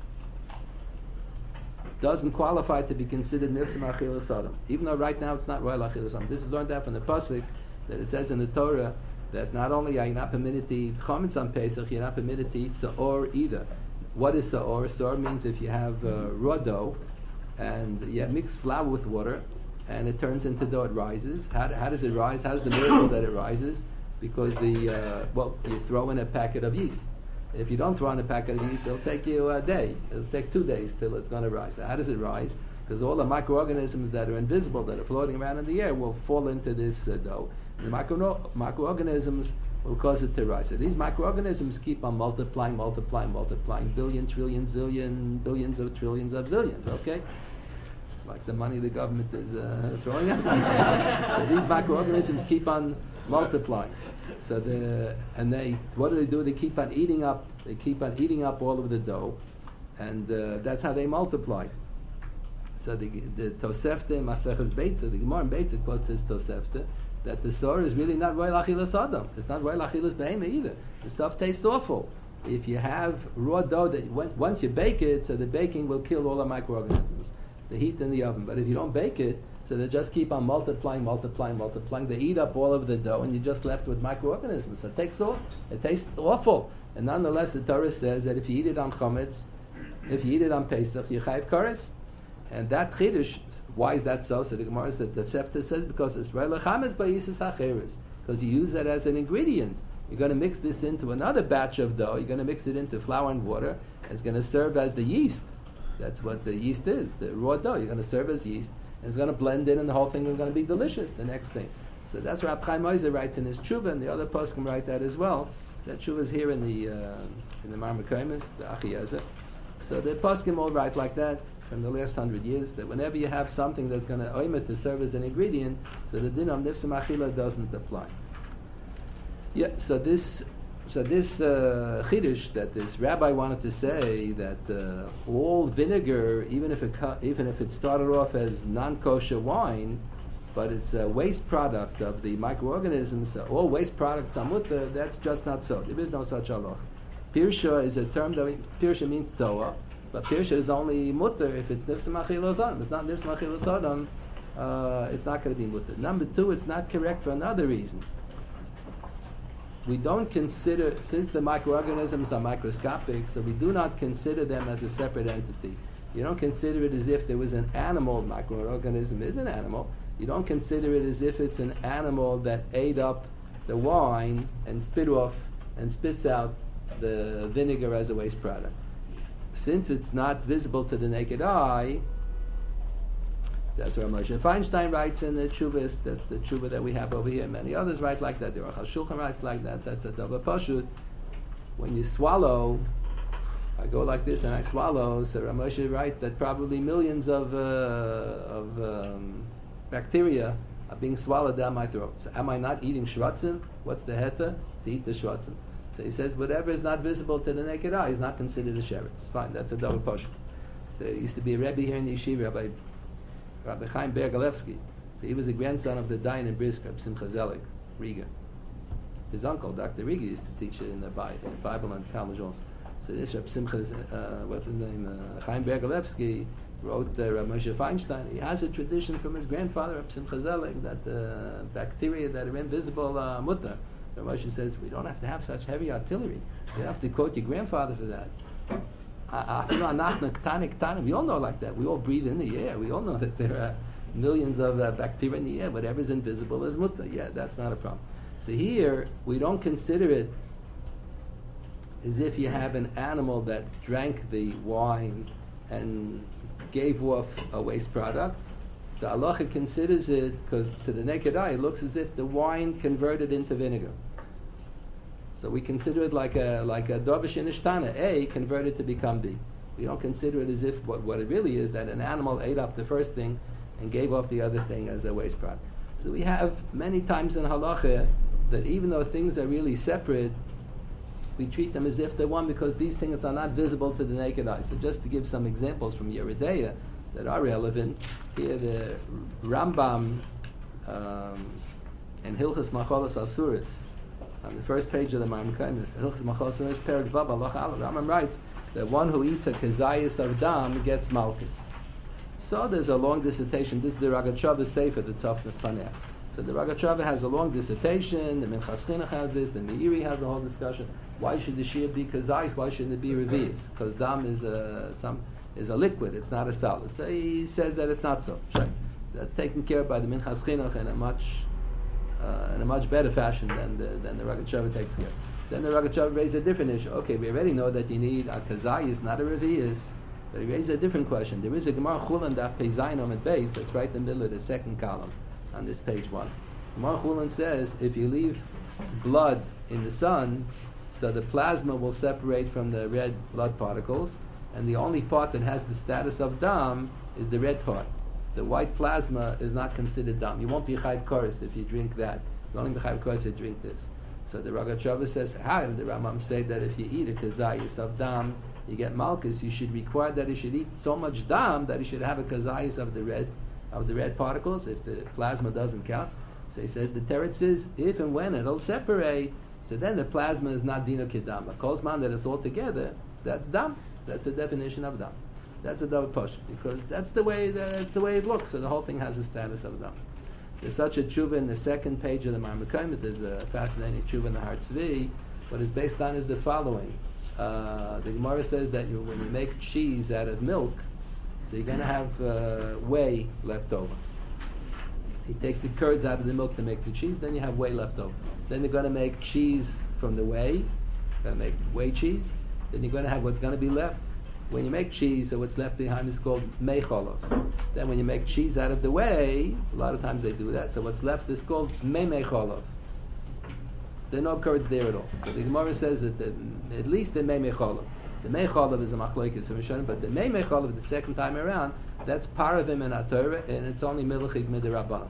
doesn't qualify to be considered nirsim achilas adam, even though right now it's not royal achilas adam. This is learned out from the pasuk that it says in the Torah that not only are you not permitted to eat chametz on Pesach, you're not permitted to eat sa'or either. What is sa'or? Sa'or means if you have uh, raw dough and you mix flour with water and it turns into dough, it rises. How, how does it rise? How's the miracle that it rises? Because the uh, well, you throw in a packet of yeast, If you don't throw on a packet of yeast, it'll take you a day. It'll take two days till it's going to rise. So how does it rise? Because all the microorganisms that are invisible, that are floating around in the air, will fall into this uh, dough. The micro- microorganisms will cause it to rise. So these microorganisms keep on multiplying, multiplying, multiplying, billion, trillion, zillion, billions of trillions of zillions, okay? Like the money the government is uh, throwing out. So these microorganisms keep on multiplying. So the and they what do they do? They keep on eating up. They keep on eating up all of the dough, and uh, that's how they multiply. So the the Tosefta Maseches Beitza, the Gemara in Beitza quotes as Tosefta that the sor is really not royal achilas adam. It's not royal achilas behema either. The stuff tastes awful. If you have raw dough that when, once you bake it, so the baking will kill all the microorganisms, the heat in the oven. But if you don't bake it, so they just keep on multiplying, multiplying, multiplying. They eat up all of the dough, and you're just left with microorganisms. So it takes off. It tastes awful. And nonetheless, the Torah says that if you eat it on Chometz, if you eat it on Pesach, you chayiv kares. And that chiddush, why is that so? So the Gemara says, the Sefta says, because it's Re'el Chametz Bayisus Hacheres. Because you use it as an ingredient. You're going to mix this into another batch of dough. You're going to mix it into flour and water. It's going to serve as the yeast. That's what the yeast is, the raw dough. You're going to serve as yeast. And it's going to blend in, and the whole thing is going to be delicious, the next thing. So that's what Rab Chaim Oizer writes in his Tshuva, and the other poskim write that as well. That Tshuva is here in the uh, in the Marmar Koimis, the Achiezer. So the poskim all write like that from the last hundred years, that whenever you have something that's going to oimet to serve as an ingredient, so the din of nifsum achila doesn't apply. Yeah, so this so this uh, chiddush that this rabbi wanted to say that uh, all vinegar, even if it even if it started off as non-kosher wine, but it's a waste product of the microorganisms, so all waste products are mutter, that's just not so. There is no such halach. Pirsha is a term that we, Pirsha means toa, but Pirsha is only mutter if it's nifsum achilas adam. It's not nifsum achilas adam, uh, it's not going to be mutter. Number two, it's not correct for another reason. We don't consider, since the microorganisms are microscopic, so we do not consider them as a separate entity. You don't consider it as if there was an animal. Microorganism is an animal. You don't consider it as if it's an animal that ate up the wine and spit off and spits out the vinegar as a waste product. Since it's not visible to the naked eye, that's what Moshe Feinstein writes in the Tshuvas. That's the Tshuva that we have over here. Many others write like that. The Aruch HaShulchan writes like that. That's a Tova Pashut. When you swallow, I go like this and I swallow. So Moshe writes that probably millions of uh, of um, bacteria are being swallowed down my throat. So am I not eating shvatzim? What's the heta? To eat the shvatzim. So he says whatever is not visible to the naked eye is not considered a sheretz. Fine, that's a double Pashut. There used to be a Rebbe here in the yeshiva, Rabbi Rabbi Chaim Bergalevsky. So he was a grandson of the Dayan in Brisk, Rabbi Simcha Zelig, Riga. His uncle, Doctor Riga, used to teach it in the Bible, in Bible and college also. So this Rabbi Simcha, uh, what's his name, uh, Chaim Bergalevsky, wrote uh, Rabbi Moshe Feinstein. He has a tradition from his grandfather, Rabbi Simcha Zelig, that the bacteria that are invisible are mutter. Rabbi Moshe says, we don't have to have such heavy artillery. You have to quote your grandfather for that. We all know like that. We all breathe in the air. We all know that there are millions of uh, bacteria in the air. Whatever's invisible is mutter. Yeah, that's not a problem. So here, we don't consider it as if you have an animal that drank the wine and gave off a waste product. The halacha considers it, because to the naked eye, it looks as if the wine converted into vinegar. So we consider it like a like a dovish in ishtana, A converted to become B. We don't consider it as if what, what it really is, that an animal ate up the first thing and gave off the other thing as a waste product. So we have many times in halacha that even though things are really separate, we treat them as if they're one because these things are not visible to the naked eye. So just to give some examples from Yeridea that are relevant, here the Rambam um, in Hilchas Macholas Asuris, on the first page of the Marmar Koimis, Hilchas Macholas Asuris, Perek Vav, Halacha Aleph, Rambam writes that one who eats a kezayis of dam gets malchus. So there's a long dissertation. This is the Ragachover Sefer, the Tzofnas Paneach. So the Ragachover has a long dissertation. The Minchas Chinuch has this. The Meiri has a whole discussion. Why should the shir be kezayis? Why shouldn't it be revius? Because dam is a some is a liquid. It's not a solid. So he says that it's not so. That's taken care of by the Minchas Chinuch in a much uh, in a much better fashion than the than the Ragachover takes care of. Then the Rogachover raised a different issue. Okay, we already know that you need a kazayis, not a revius, but he raised a different question. There is a Gemara Chulin that Peizayin at base that's right in the middle of the second column on this page one. Gemara Chulin says if you leave blood in the sun, so the plasma will separate from the red blood particles, and the only part that has the status of dam is the red part. The white plasma is not considered dam. You won't be chayv koros if you drink that. You only be chayv koros if you drink this. So the Rogachover says, how did the Rambam say that if you eat a kazayis of dam, you get malchus? You should require that you should eat so much dam that you should have a kazayis of the red of the red particles if the plasma doesn't count. So he says the teretz is if and when it'll separate, so then the plasma is not dino kedam. But kolzman that it's all together, that's dam. That's the definition of dam. That's a double push because that's the way that's the way it looks. So the whole thing has the status of dam. There's such a tshuva in the second page of the Marmakaimis. There's a fascinating tshuva in the Har Tzvi. What it's based on is the following. Uh, the Gemara says that you, when you make cheese out of milk, so you're going to have uh, whey left over. You take the curds out of the milk to make the cheese, then you have whey left over. Then you're going to make cheese from the whey. You're going to make whey cheese. Then you're going to have what's going to be left. When you make cheese, so what's left behind is called mei cholov. Then when you make cheese out of the whey, a lot of times they do that, so what's left is called mei mei cholov. There are no curds there at all. So the Gemara says that the, at least the mei mei cholov. The mei cholov is a machlokes of Rishonim, but the mei mei cholov the second time around, that's paravim in HaTorah, and it's only milchig midirabbanan.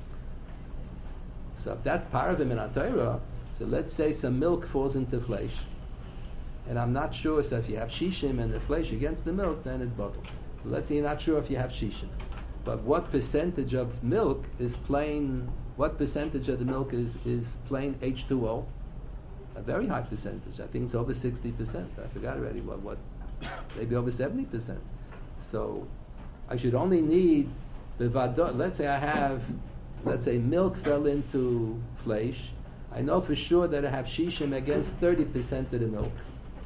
So if that's paravim in HaTorah, so let's say some milk falls into flesh. And I'm not sure, so if you have shishim and the flesh against the milk, then it's bottled. Let's say you're not sure if you have shishim. But what percentage of milk is plain, what percentage of the milk is, is plain H two O? A very high percentage. I think it's over sixty percent. I forgot already what, what maybe over seventy percent. So I should only need, let's say I have, let's say milk fell into flesh. I know for sure that I have shishim against thirty percent of the milk.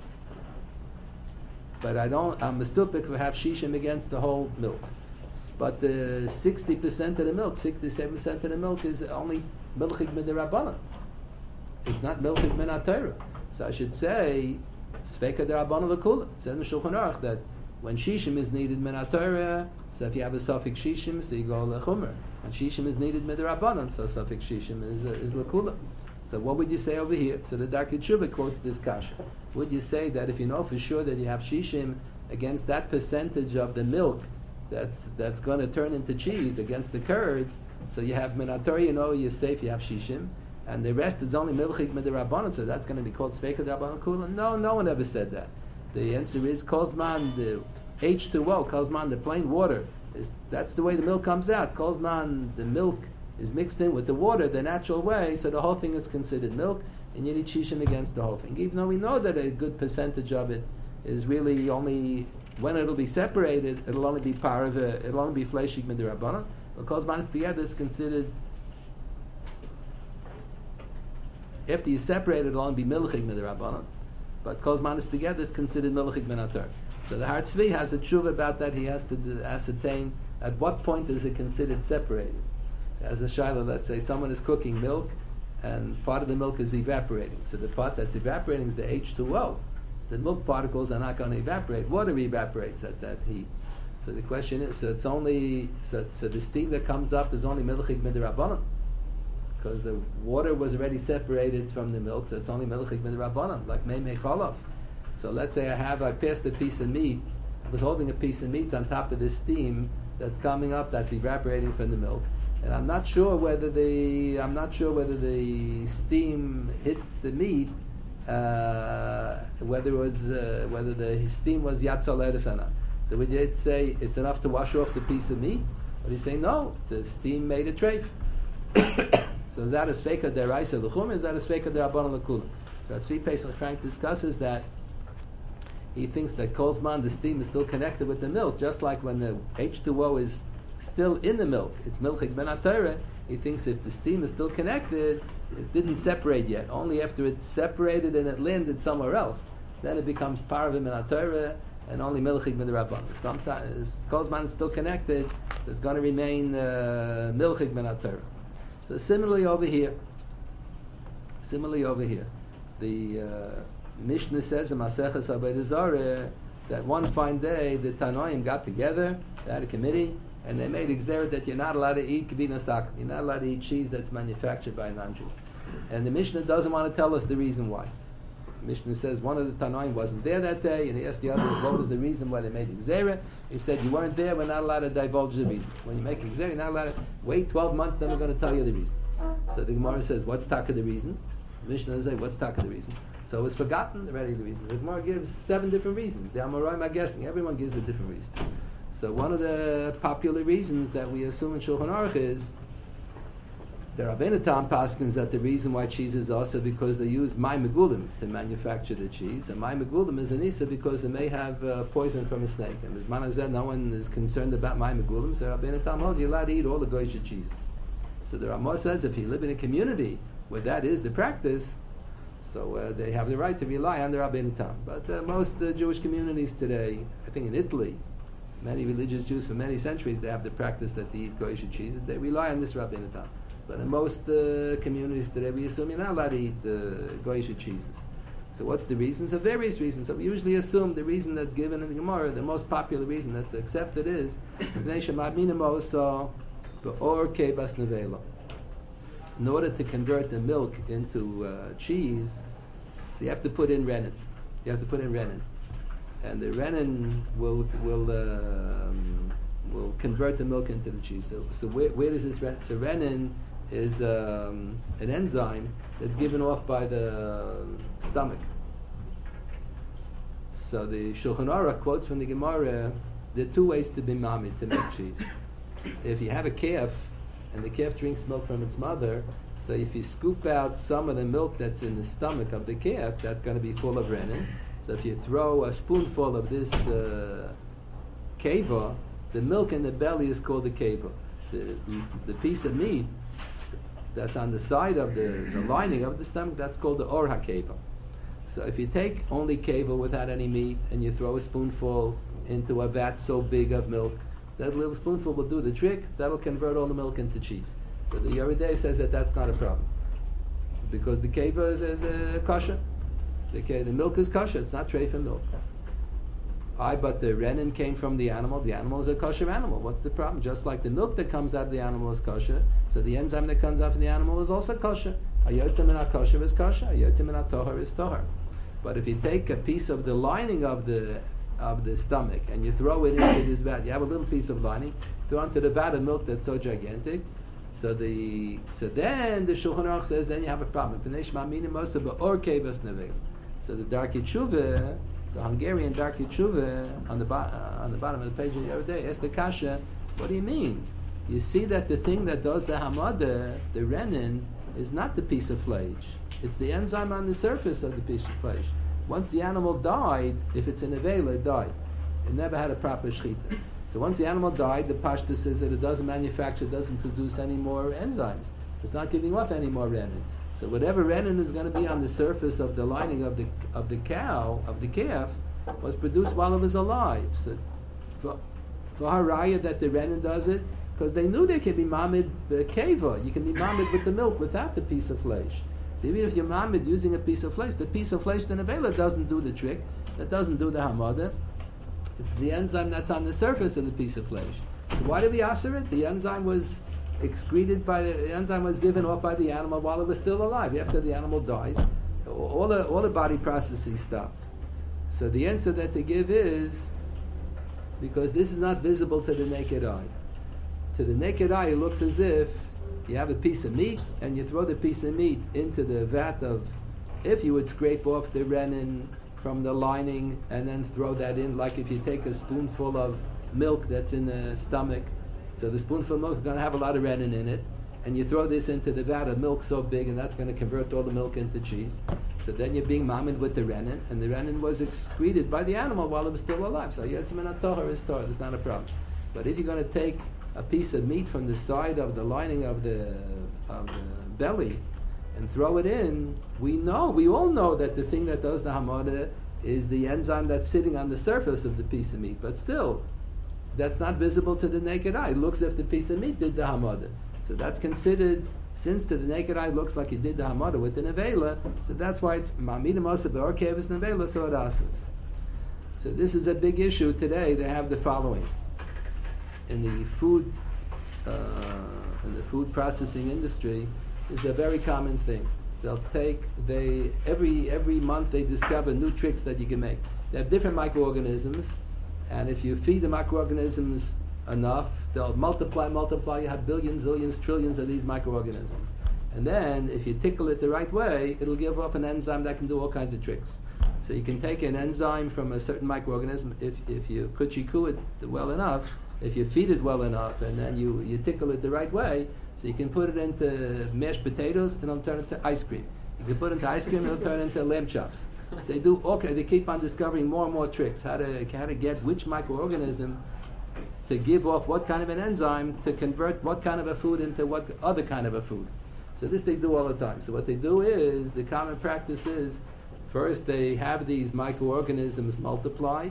But I don't, I'm still pick to have shishim against the whole milk. But the sixty percent of the milk, sixty-seven percent of the milk is only milchig midirabbanan. It's not milchig min HaTorah. So I should say, sveka derabbanan l'kula. It says in Shulchan Aruch that when shishim is needed min HaTorah, so if you have a suffix shishim, so you go lechumer. And shishim is needed midirabbanan, so suffix shishim is, uh, is l'kula. So what would you say over here? So the Darkei Tshuva quotes this kasha. Would you say that if you know for sure that you have shishim against that percentage of the milk that's that's going to turn into cheese against the curds, so you have min HaTorah, you know you're safe, you have shishim, and the rest is only milchig midirabbanan, so that's going to be called sveika derabbanan kula? No, no one ever said that. The answer is kolzman, the H two O, kolzman, the plain water, is, that's the way the milk comes out. Kolzman, the milk is mixed in with the water the natural way, so the whole thing is considered milk, and you need shishim against the whole thing. Even though we know that a good percentage of it is really only, when it'll be separated, it'll only be parava, it'll only be fleshig midirabbanan, because once together it's considered, after you separate it, it'll only be milchig midirabbanan, but because manis together it's considered milchig min HaTorah. So the Har Tzvi has a tshuva about that. He has to ascertain at what point is it considered separated. As a shaila, let's say someone is cooking milk and part of the milk is evaporating. So the part that's evaporating is the H two O. The milk particles are not going to evaporate. Water evaporates at that heat. So the question is, so it's only, so, so the steam that comes up is only milchig midirabbanan. Because the water was already separated from the milk, so it's only milchig midirabbanan, like mei mei chalav. So let's say I have, I passed a piece of meat, I was holding a piece of meat on top of this steam that's coming up, that's evaporating from the milk. And I'm not sure whether the I'm not sure whether the steam hit the meat, uh, whether it was uh, whether the steam was yatzal eres or not. So would you say it's enough to wash off the piece of meat? Or do you say no? The steam made a treif. So is that a sveika deraisa l'chum? Is that a sveika derabbanan l'kula? So Tzvi Pesach Frank discusses that he thinks that kolzman, the steam is still connected with the milk, just like when the H two O is still in the milk, it's milchig ben HaTorah. He thinks if the steam is still connected, it didn't separate yet. Only after it separated and it landed somewhere else, then it becomes paravim ben HaTorah and only milchig ben Rabbanan. Sometimes kolzman is still connected, it's going to remain uh, milchig ben HaTorah. So similarly over here, similarly over here, the uh, Mishnah says in Maseches Avodah Zarah that one fine day the Tanoim got together, they had a committee, and they made exert that you're not allowed to eat kibina sak, you're not allowed to eat cheese that's manufactured by a non-Jew. And the Mishnah doesn't want to tell us the reason why. The Mishnah says one of the Tanoim wasn't there that day, and he asked the other what was the reason why they made exert. He said, you weren't there, we're not allowed to divulge the reason. When you make exert, you're not allowed to wait twelve months, then we're going to tell you the reason. So the Gemara says, what's taka the reason? The Mishnah says, what's taka the reason? So it was forgotten already the reason. The Gemara gives seven different reasons. The Amoraim are guessing. Everyone gives a different reason. So one of the popular reasons that we assume in Shulchan Aruch is the Rabbeinu Tam paskins that the reason why cheese is also because they use mai megulim to manufacture the cheese, and mai megulim is an isa because they may have uh, poison from a snake. And as Manazeh, no one is concerned about mai megulim, so Rabbeinu Tam holds you're allowed to eat all the goyish cheeses. So the Ramah says if you live in a community where that is the practice, so uh, they have the right to rely on the Rabbeinu Tam. But uh, most uh, Jewish communities today, I think in Italy, many religious Jews for many centuries, they have the practice that they eat goyish cheeses. They rely on this Rabbeinu Tam. But in most uh, communities today, we assume you're not allowed to eat uh, goyish cheeses. So what's the reason? So various reasons. So we usually assume the reason that's given in the Gemara, the most popular reason that's accepted is in order to convert the milk into uh, cheese, so you have to put in renin. You have to put in renin, and the renin will will um, will convert the milk into the cheese. So so where, where does this renin? So renin is um, an enzyme that's given off by the stomach. So the Shulchan Aruch quotes from the Gemara, there are two ways to be mamid, to make cheese. If you have a calf, and the calf drinks milk from its mother, so if you scoop out some of the milk that's in the stomach of the calf, that's going to be full of renin. So if you throw a spoonful of this uh, keva, the milk in the belly is called a keva. The, the piece of meat that's on the side of the, the lining of the stomach, that's called the or hakeva. So if you take only keva without any meat and you throw a spoonful into a vat so big of milk, that little spoonful will do the trick. That'll convert all the milk into cheese. So the Yeridei says that that's not a problem because the keva is, is uh, kosher. The, the milk is kosher. It's not treifa milk. I, but the renin came from the animal. The animal is a kosher animal. What's the problem? Just like the milk that comes out of the animal is kosher, so the enzyme that comes out from the animal is also kosher. A yotze min kosher is kosher. A yotze min tohar is tohar. But if you take a piece of the lining of the of the stomach and you throw it into this vat, you have a little piece of lining, throw into the vat of milk that's so gigantic. So the so then the Shulchan Aruch says then you have a problem. So the Darkei Tshuva, the Hungarian Darkei Tshuva, on the bo- uh, on the bottom of the page the other day, asked the kasha, what do you mean? You see that the thing that does the hamada, the renin, is not the piece of flesh. It's the enzyme on the surface of the piece of flesh. Once the animal died, if it's in a vela, it died. It never had a proper shechita. So once the animal died, the pashta says that it doesn't manufacture, doesn't produce any more enzymes. It's not giving off any more renin. So whatever renin is going to be on the surface of the lining of the of the cow, of the calf, was produced while it was alive. So for, for haraya that the renin does it, because they knew they can be mamid the keva. You can be mamid with the milk without the piece of flesh. So even if you're mamid using a piece of flesh, the piece of flesh, the nevela, doesn't do the trick. That doesn't do the hamada. It's the enzyme that's on the surface of the piece of flesh. So why did we aser it? The enzyme was excreted by the, the enzyme was given off by the animal while it was still alive. After the animal dies, all the all the body processes stop. So the answer that they give is because this is not visible to the naked eye. To the naked eye, it looks as if you have a piece of meat and you throw the piece of meat into the vat of, if you would scrape off the renin from the lining and then throw that in, like if you take a spoonful of milk that's in the stomach, so the spoonful of milk is going to have a lot of renin in it, and you throw this into the vat of milk so big, and that's going to convert all the milk into cheese. So then you're being mamid with the renin, and the renin was excreted by the animal while it was still alive. So yetz min hatohar is torah, it's not a problem. But if you're going to take a piece of meat from the side of the lining of the of the belly and throw it in, we know, we all know that the thing that does the hamada is the enzyme that's sitting on the surface of the piece of meat. But still, that's not visible to the naked eye. It looks as if the piece of meat did the hamada. So that's considered Since to the naked eye it looks like you did the hamada with the nevela, so that's why it's ma'amida mosa be'orkevis nevela, so it asas. So this is a big issue today. They have the following in the food uh, in the food processing industry is a very common thing. They'll take they every every month they discover new tricks that you can make. They have different microorganisms, and if you feed the microorganisms enough, they'll multiply, multiply. You have billions, zillions, trillions of these microorganisms. And then, if you tickle it the right way, it'll give off an enzyme that can do all kinds of tricks. So you can take an enzyme from a certain microorganism, if if you kuchiku it well enough, if you feed it well enough, and then you, you tickle it the right way, so you can put it into mashed potatoes, and it'll turn into ice cream. You can put it into ice cream, and it'll turn into lamb chops. They do okay. They keep on discovering more and more tricks how to how to get which microorganism to give off what kind of an enzyme to convert what kind of a food into what other kind of a food. So this they do all the time. So what they do is, the common practice is, first they have these microorganisms multiply,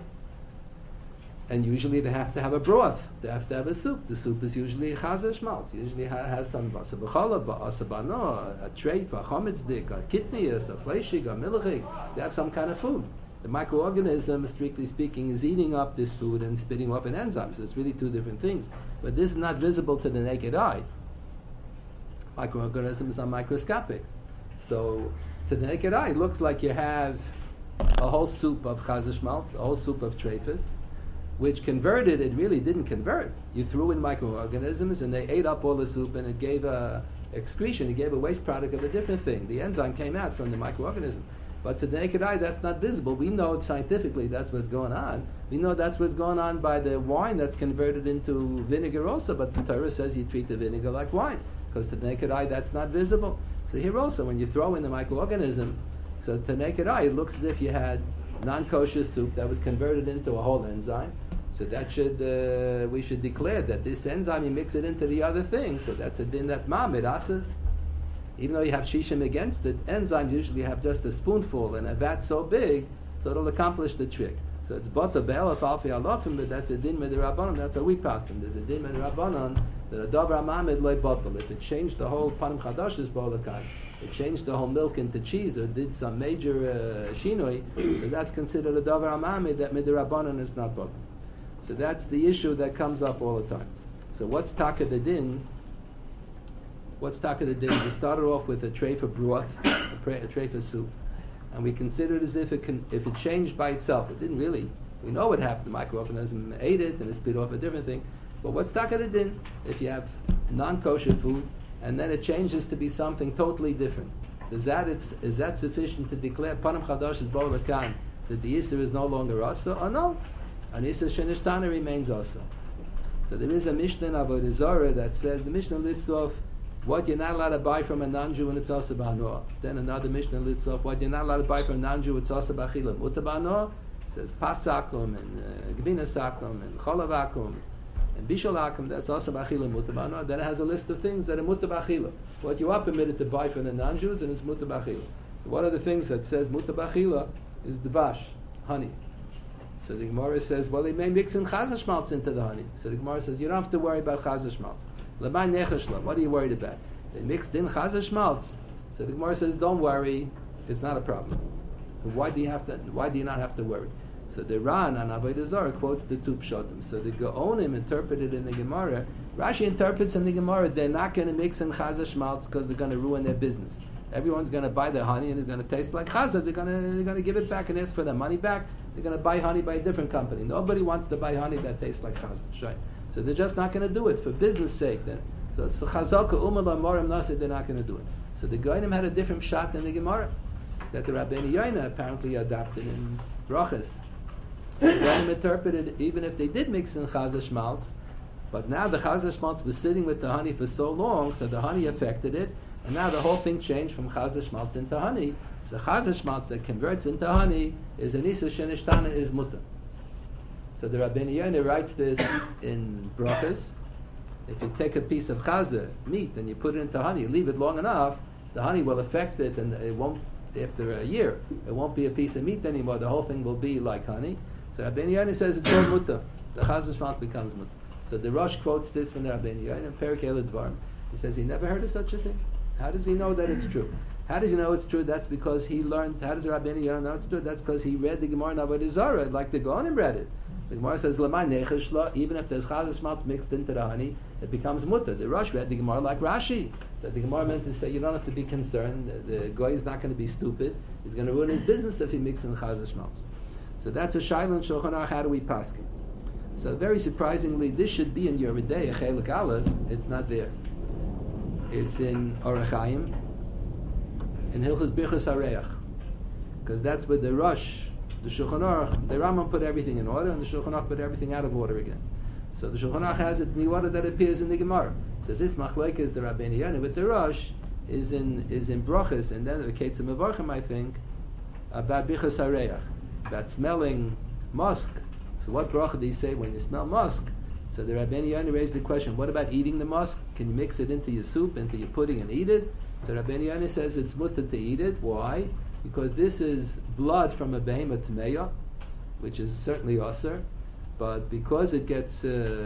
and usually they have to have a broth. They have to have a soup. The soup is usually chazer schmaltz. Usually ha- has some basa b'chala, ba'asa bano, a treif, a chometzdик, a kitnius, a fleischig, a milchig. They have some kind of food. The microorganism, strictly speaking, is eating up this food and spitting off an enzyme. So it's really two different things. But this is not visible to the naked eye. Microorganisms are microscopic. So to the naked eye, it looks like you have a whole soup of chazer schmaltz, a whole soup of treifus, which converted, it really didn't convert. You threw in microorganisms and they ate up all the soup, and it gave a excretion, it gave a waste product of a different thing. The enzyme came out from the microorganism. But to the naked eye, that's not visible. We know scientifically that's what's going on. We know that's what's going on by the wine that's converted into vinegar also, but the Torah says you treat the vinegar like wine, because to the naked eye, that's not visible. So here also, when you throw in the microorganism, so to the naked eye, it looks as if you had non-kosher soup that was converted into a whole enzyme. So that should, uh, we should declare that this enzyme, you mix it into the other thing, so that's a din that ma'amid asas. Even though you have shishim against it, enzymes usually have just a spoonful, and a vat so big, so it'll accomplish the trick. So it's bota be'elef alfi alofim, but that's a din midirabbanon, that's a weak pastum. There's a din midirabbanon that a davar ma'amid loy botel. If it changed the whole panim chadash's bolakai, it changed the whole milk into cheese, or did some major uh, shinoi, so that's considered a davar ma'amid, that midirabbanon is not botel. So that's the issue that comes up all the time. So what's taka the din? What's taka the din? We started off with a tray for broth, a, pra- a tray for soup, and we considered as if it can, if it changed by itself. It didn't really. We know what happened. The microorganism ate it and it spit off a different thing. But what's taka the din? If you have non-kosher food and then it changes to be something totally different, is that it's, is that sufficient to declare panim chadash is bo lekan, that the Yisr is no longer asa, or no? And Yisr shenishtana remains asa. So there is a Mishnah in Avodah Zarah that says, the Mishnah lists off what you're not allowed to buy from a non-Jew and it's asa b'hanoah. Then another Mishnah lists off what you're not allowed to buy from a non-Jew, it's asa b'achila. Muta b'hanoah says pasakum and uh, gvina sakum and cholavakum and bisholakum, that's asa b'achila muta b'hanoah. Then it has a list of things that are muta b'achila. What you are permitted to buy from the non-Jews, and it's muta b'achila. So one of the things that says muta b'achila is dvash, honey. So the Gemara says, well, they may mix in chazer schmaltz into the honey. So the Gemara says, you don't have to worry about chazer schmaltz. What are you worried about? They mixed in chazer schmaltz. So the Gemara says, don't worry, it's not a problem. Why do you have to? Why do you not have to worry? So the Ran on Avodah Zarah quotes the two pshatim. So the Gaonim interpreted in the Gemara. Rashi interprets in the Gemara, they're not going to mix in chazer schmaltz because they're going to ruin their business. Everyone's going to buy their honey and it's going to taste like chazer. They're going to they're going to give it back and ask for their money back. They're going to buy honey by a different company. Nobody wants to buy honey that tastes like chazer. So they're just not going to do it for business sake. Then, so it's chazaka umala morim nasa. They're not going to do it. So the Goyim had a different shot in the Gemara that the Rabbeinu Yoina apparently adopted in brachas. The Goyim interpreted even if they did mix in chazer schmaltz, but now the chazer schmaltz was sitting with the honey for so long, so the honey affected it, and now the whole thing changed from chazer schmaltz into honey. So chazer schmaltz that converts into honey is an isa shenishtana is muta. So the Rabbeinu Yoina writes this in brachas. If you take a piece of chazer, meat, and you put it into honey, you leave it long enough, the honey will affect it, and it won't, after a year, it won't be a piece of meat anymore. The whole thing will be like honey. So Rabbeinu Yoina says it's all muta. The chazer schmaltz becomes muta. So the Rosh quotes this from the Rabbeinu Yoina in Perek Elad Dvarim. He says he never heard of such a thing. How does he know that it's true? How does he know it's true? That's because he learned. How does the Rabbeinu Yonah know it's true? That's because he read the Gemara in Avodah Zarah, like the Gaonim read it. The Gemara says, "Lamai nechesh lo," even if there's chazal schmaltz mixed into the honey, it becomes mutter. The Rosh read the Gemara like Rashi. That the Gemara meant to say, you don't have to be concerned. The, the guy is not going to be stupid. He's going to ruin his business if he mixes in chazal schmaltz. So that's a shaila in Shulchan Aruch. How do we paskin? So very surprisingly, this should be in Yoreh De'ah Chelik Aleph. It's not there. It's in Orach Chaim, in Hilchos Birchos Hareach, because that's where the Rosh, the Shulchan Aruch, the Rambam put everything in order, and the Shulchan Aruch put everything out of order again. So the Shulchan Aruch has it in the order that appears in the Gemara. So this Machlekes is the Rabbeinu Yonah, but the Rosh is in is in Brachos, and then the Ketzim Mevarchim, I think, about Birchos Hareach, about smelling musk. So what bracha do you say when you smell musk? So the Rabbeinu Yonah raised the question, what about eating the musk? Can you mix it into your soup, into your pudding, and eat it? So Rabbeinu Yonah says it's mutter to eat it. Why? Because this is blood from a behemoth tmeya, which is certainly osir, but because it gets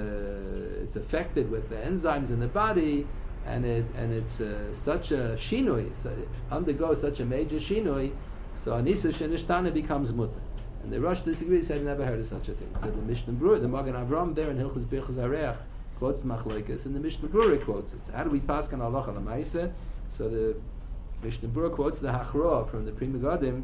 uh, it's affected with the enzymes in the body, and it and it's uh, such a shinui, so it undergoes such a major shinui, so anisa shenishtana becomes mutter. And the Rosh disagrees, had never heard of such a thing. So the Mishnah Berurah, the Magen Avram there in Hilchos Birchos Hareach quotes Machlekes, and the Mishnah Berurah quotes it. So how do we pass on halacha l'maaseh? So the Mishnah Berurah quotes the Hachra from the Pri Megadim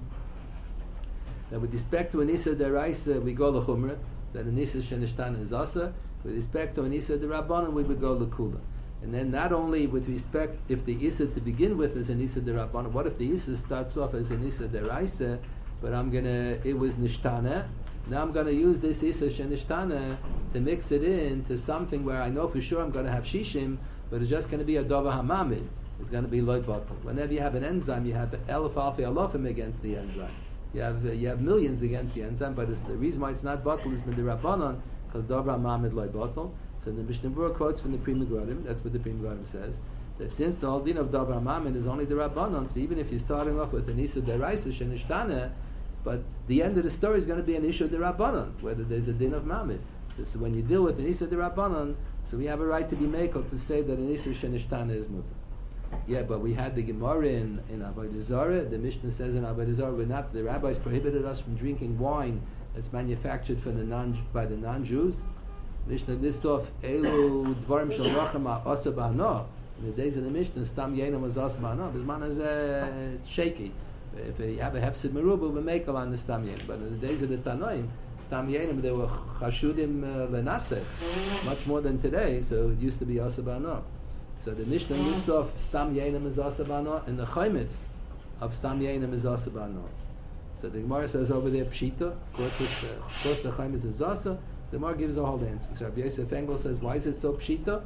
that with respect to Anisa Deraisa we go l'chumra, that Anisa shenishtana is asa. With respect to Anisa Derabanan we would go l'kula. And then not only with respect, if the Isa to begin with is Anisa Derabanan, what if the Isa starts off as Anisa Deraisa? But I'm gonna, it was nishtana. Now I'm gonna use this isa shenishtana to mix it into something where I know for sure I'm gonna have shishim, but it's just gonna be a dova hamamid. It's gonna be loy batal. Whenever you have an enzyme, you have elef alfi alofim against the enzyme. You have uh, you have millions against the enzyme, but it's, the reason why it's not batal is with the rabbanon, because dova hamamid loy batal. So the Mishnah Berurah quotes from the Pri Megadim. That's what the Pri Megadim says. That since the whole din of dova hamamid is only the rabbanon, so even if you're starting off with an isa deraisa shenishtana, but the end of the story is going to be an issue de Rabbanon, whether there's a din of Mamid. So, so when you deal with an Issa de Rabbanon, so we have a right to be makel to say that an Issa shenishtana is mutter. Yeah, but we had the Gemara in, in Avodah Zarah. The Mishnah says in Avodah Zarah, we're not, the rabbis prohibited us from drinking wine that's manufactured for the non, by the non-Jews. Mishnah lists off Elu Dvarim Shel Rachama Asa Ba'ano. In the days of the Mishnah, Stam Yenam was Asa Ba'ano. This man is uh, shaky. If you have a hefsid merubah, we make on the stam yenim. But in the days of the Tanoim, stam yenim, they were chashudim lenaseh, much more than today. So it used to be asabano. So the Mishnah lists off stam yenim is asabano, and the chaymitz of stam yenim is asabano. So the Gemara says over there pshita. Of course, uh, of course the chaymitz is asa. The Gemara gives a whole answer. So Rabbi Yosef Engel says, why is it so pshita?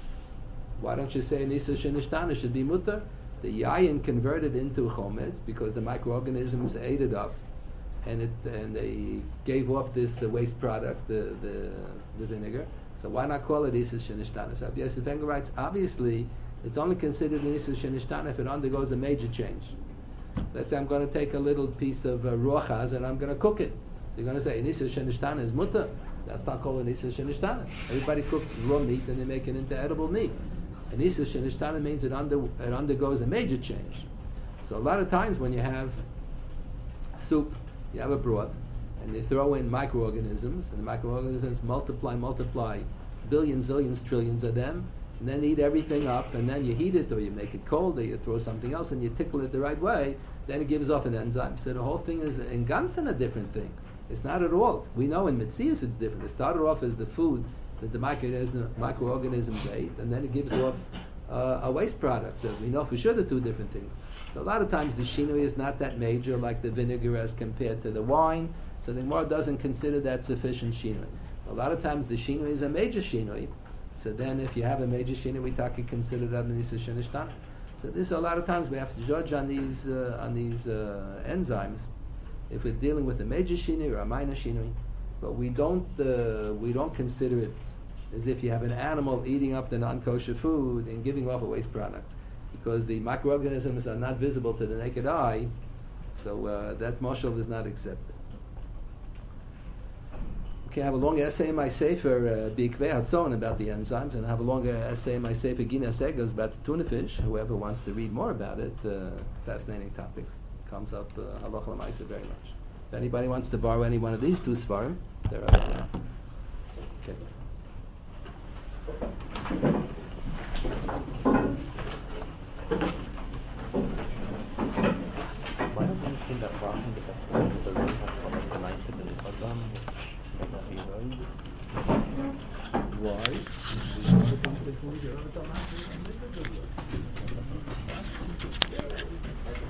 Why don't you say nisa shenishtana should be mutter? The yayin converted into chometz because the microorganisms ate it up, and it and they gave off this uh, waste product, the, the the vinegar. So why not call it isa shenishtana? So Rabbi Yosef Engel writes, obviously it's only considered an isa shenishtana if it undergoes a major change. Let's say I'm going to take a little piece of uh, rochaz and I'm going to cook it. So you're going to say an isa shenishtana is mutter. That's not called an isa shenishtana. Everybody cooks raw meat and they make it into edible meat. And Isa shenishtana means it, under, it undergoes a major change. So a lot of times when you have soup, you have a broth, and you throw in microorganisms, and the microorganisms multiply, multiply, billions, zillions, trillions of them, and then eat everything up, and then you heat it, or you make it cold, or you throw something else, and you tickle it the right way, then it gives off an enzyme. So the whole thing is, in Gansen, a different thing. It's not at all. We know in Metzias it's different. It started off as the food that the microorganism, microorganisms ate, and then it gives off uh, a waste product. So we know for sure the two different things. So a lot of times the shinui is not that major, like the vinegar as compared to the wine. So the Gemara doesn't consider that sufficient shinui. A lot of times the shinui is a major shinui. So then if you have a major shinui, we talk and consider that an isa shenishtana. So this a lot of times we have to judge on these uh, on these uh, enzymes if we're dealing with a major shinui or a minor shinui. But we don't uh, we don't consider it as if you have an animal eating up the non-kosher food and giving off a waste product, because the microorganisms are not visible to the naked eye, so uh, that mashal is not accepted. Okay, I have a long essay in my Sefer, uh, Bikvei Hatzon, about the enzymes, and I have a longer essay in my Sefer, Ginas Egos, about the tuna fish. Whoever wants to read more about it, uh, fascinating topics. Comes up uh, halacha l'maaseh very much. If anybody wants to borrow any one of these two svarim, they're out there. Okay. Why don't you think that Rahman is a is a really has one of the nicer than the Adam, which might be right? Why?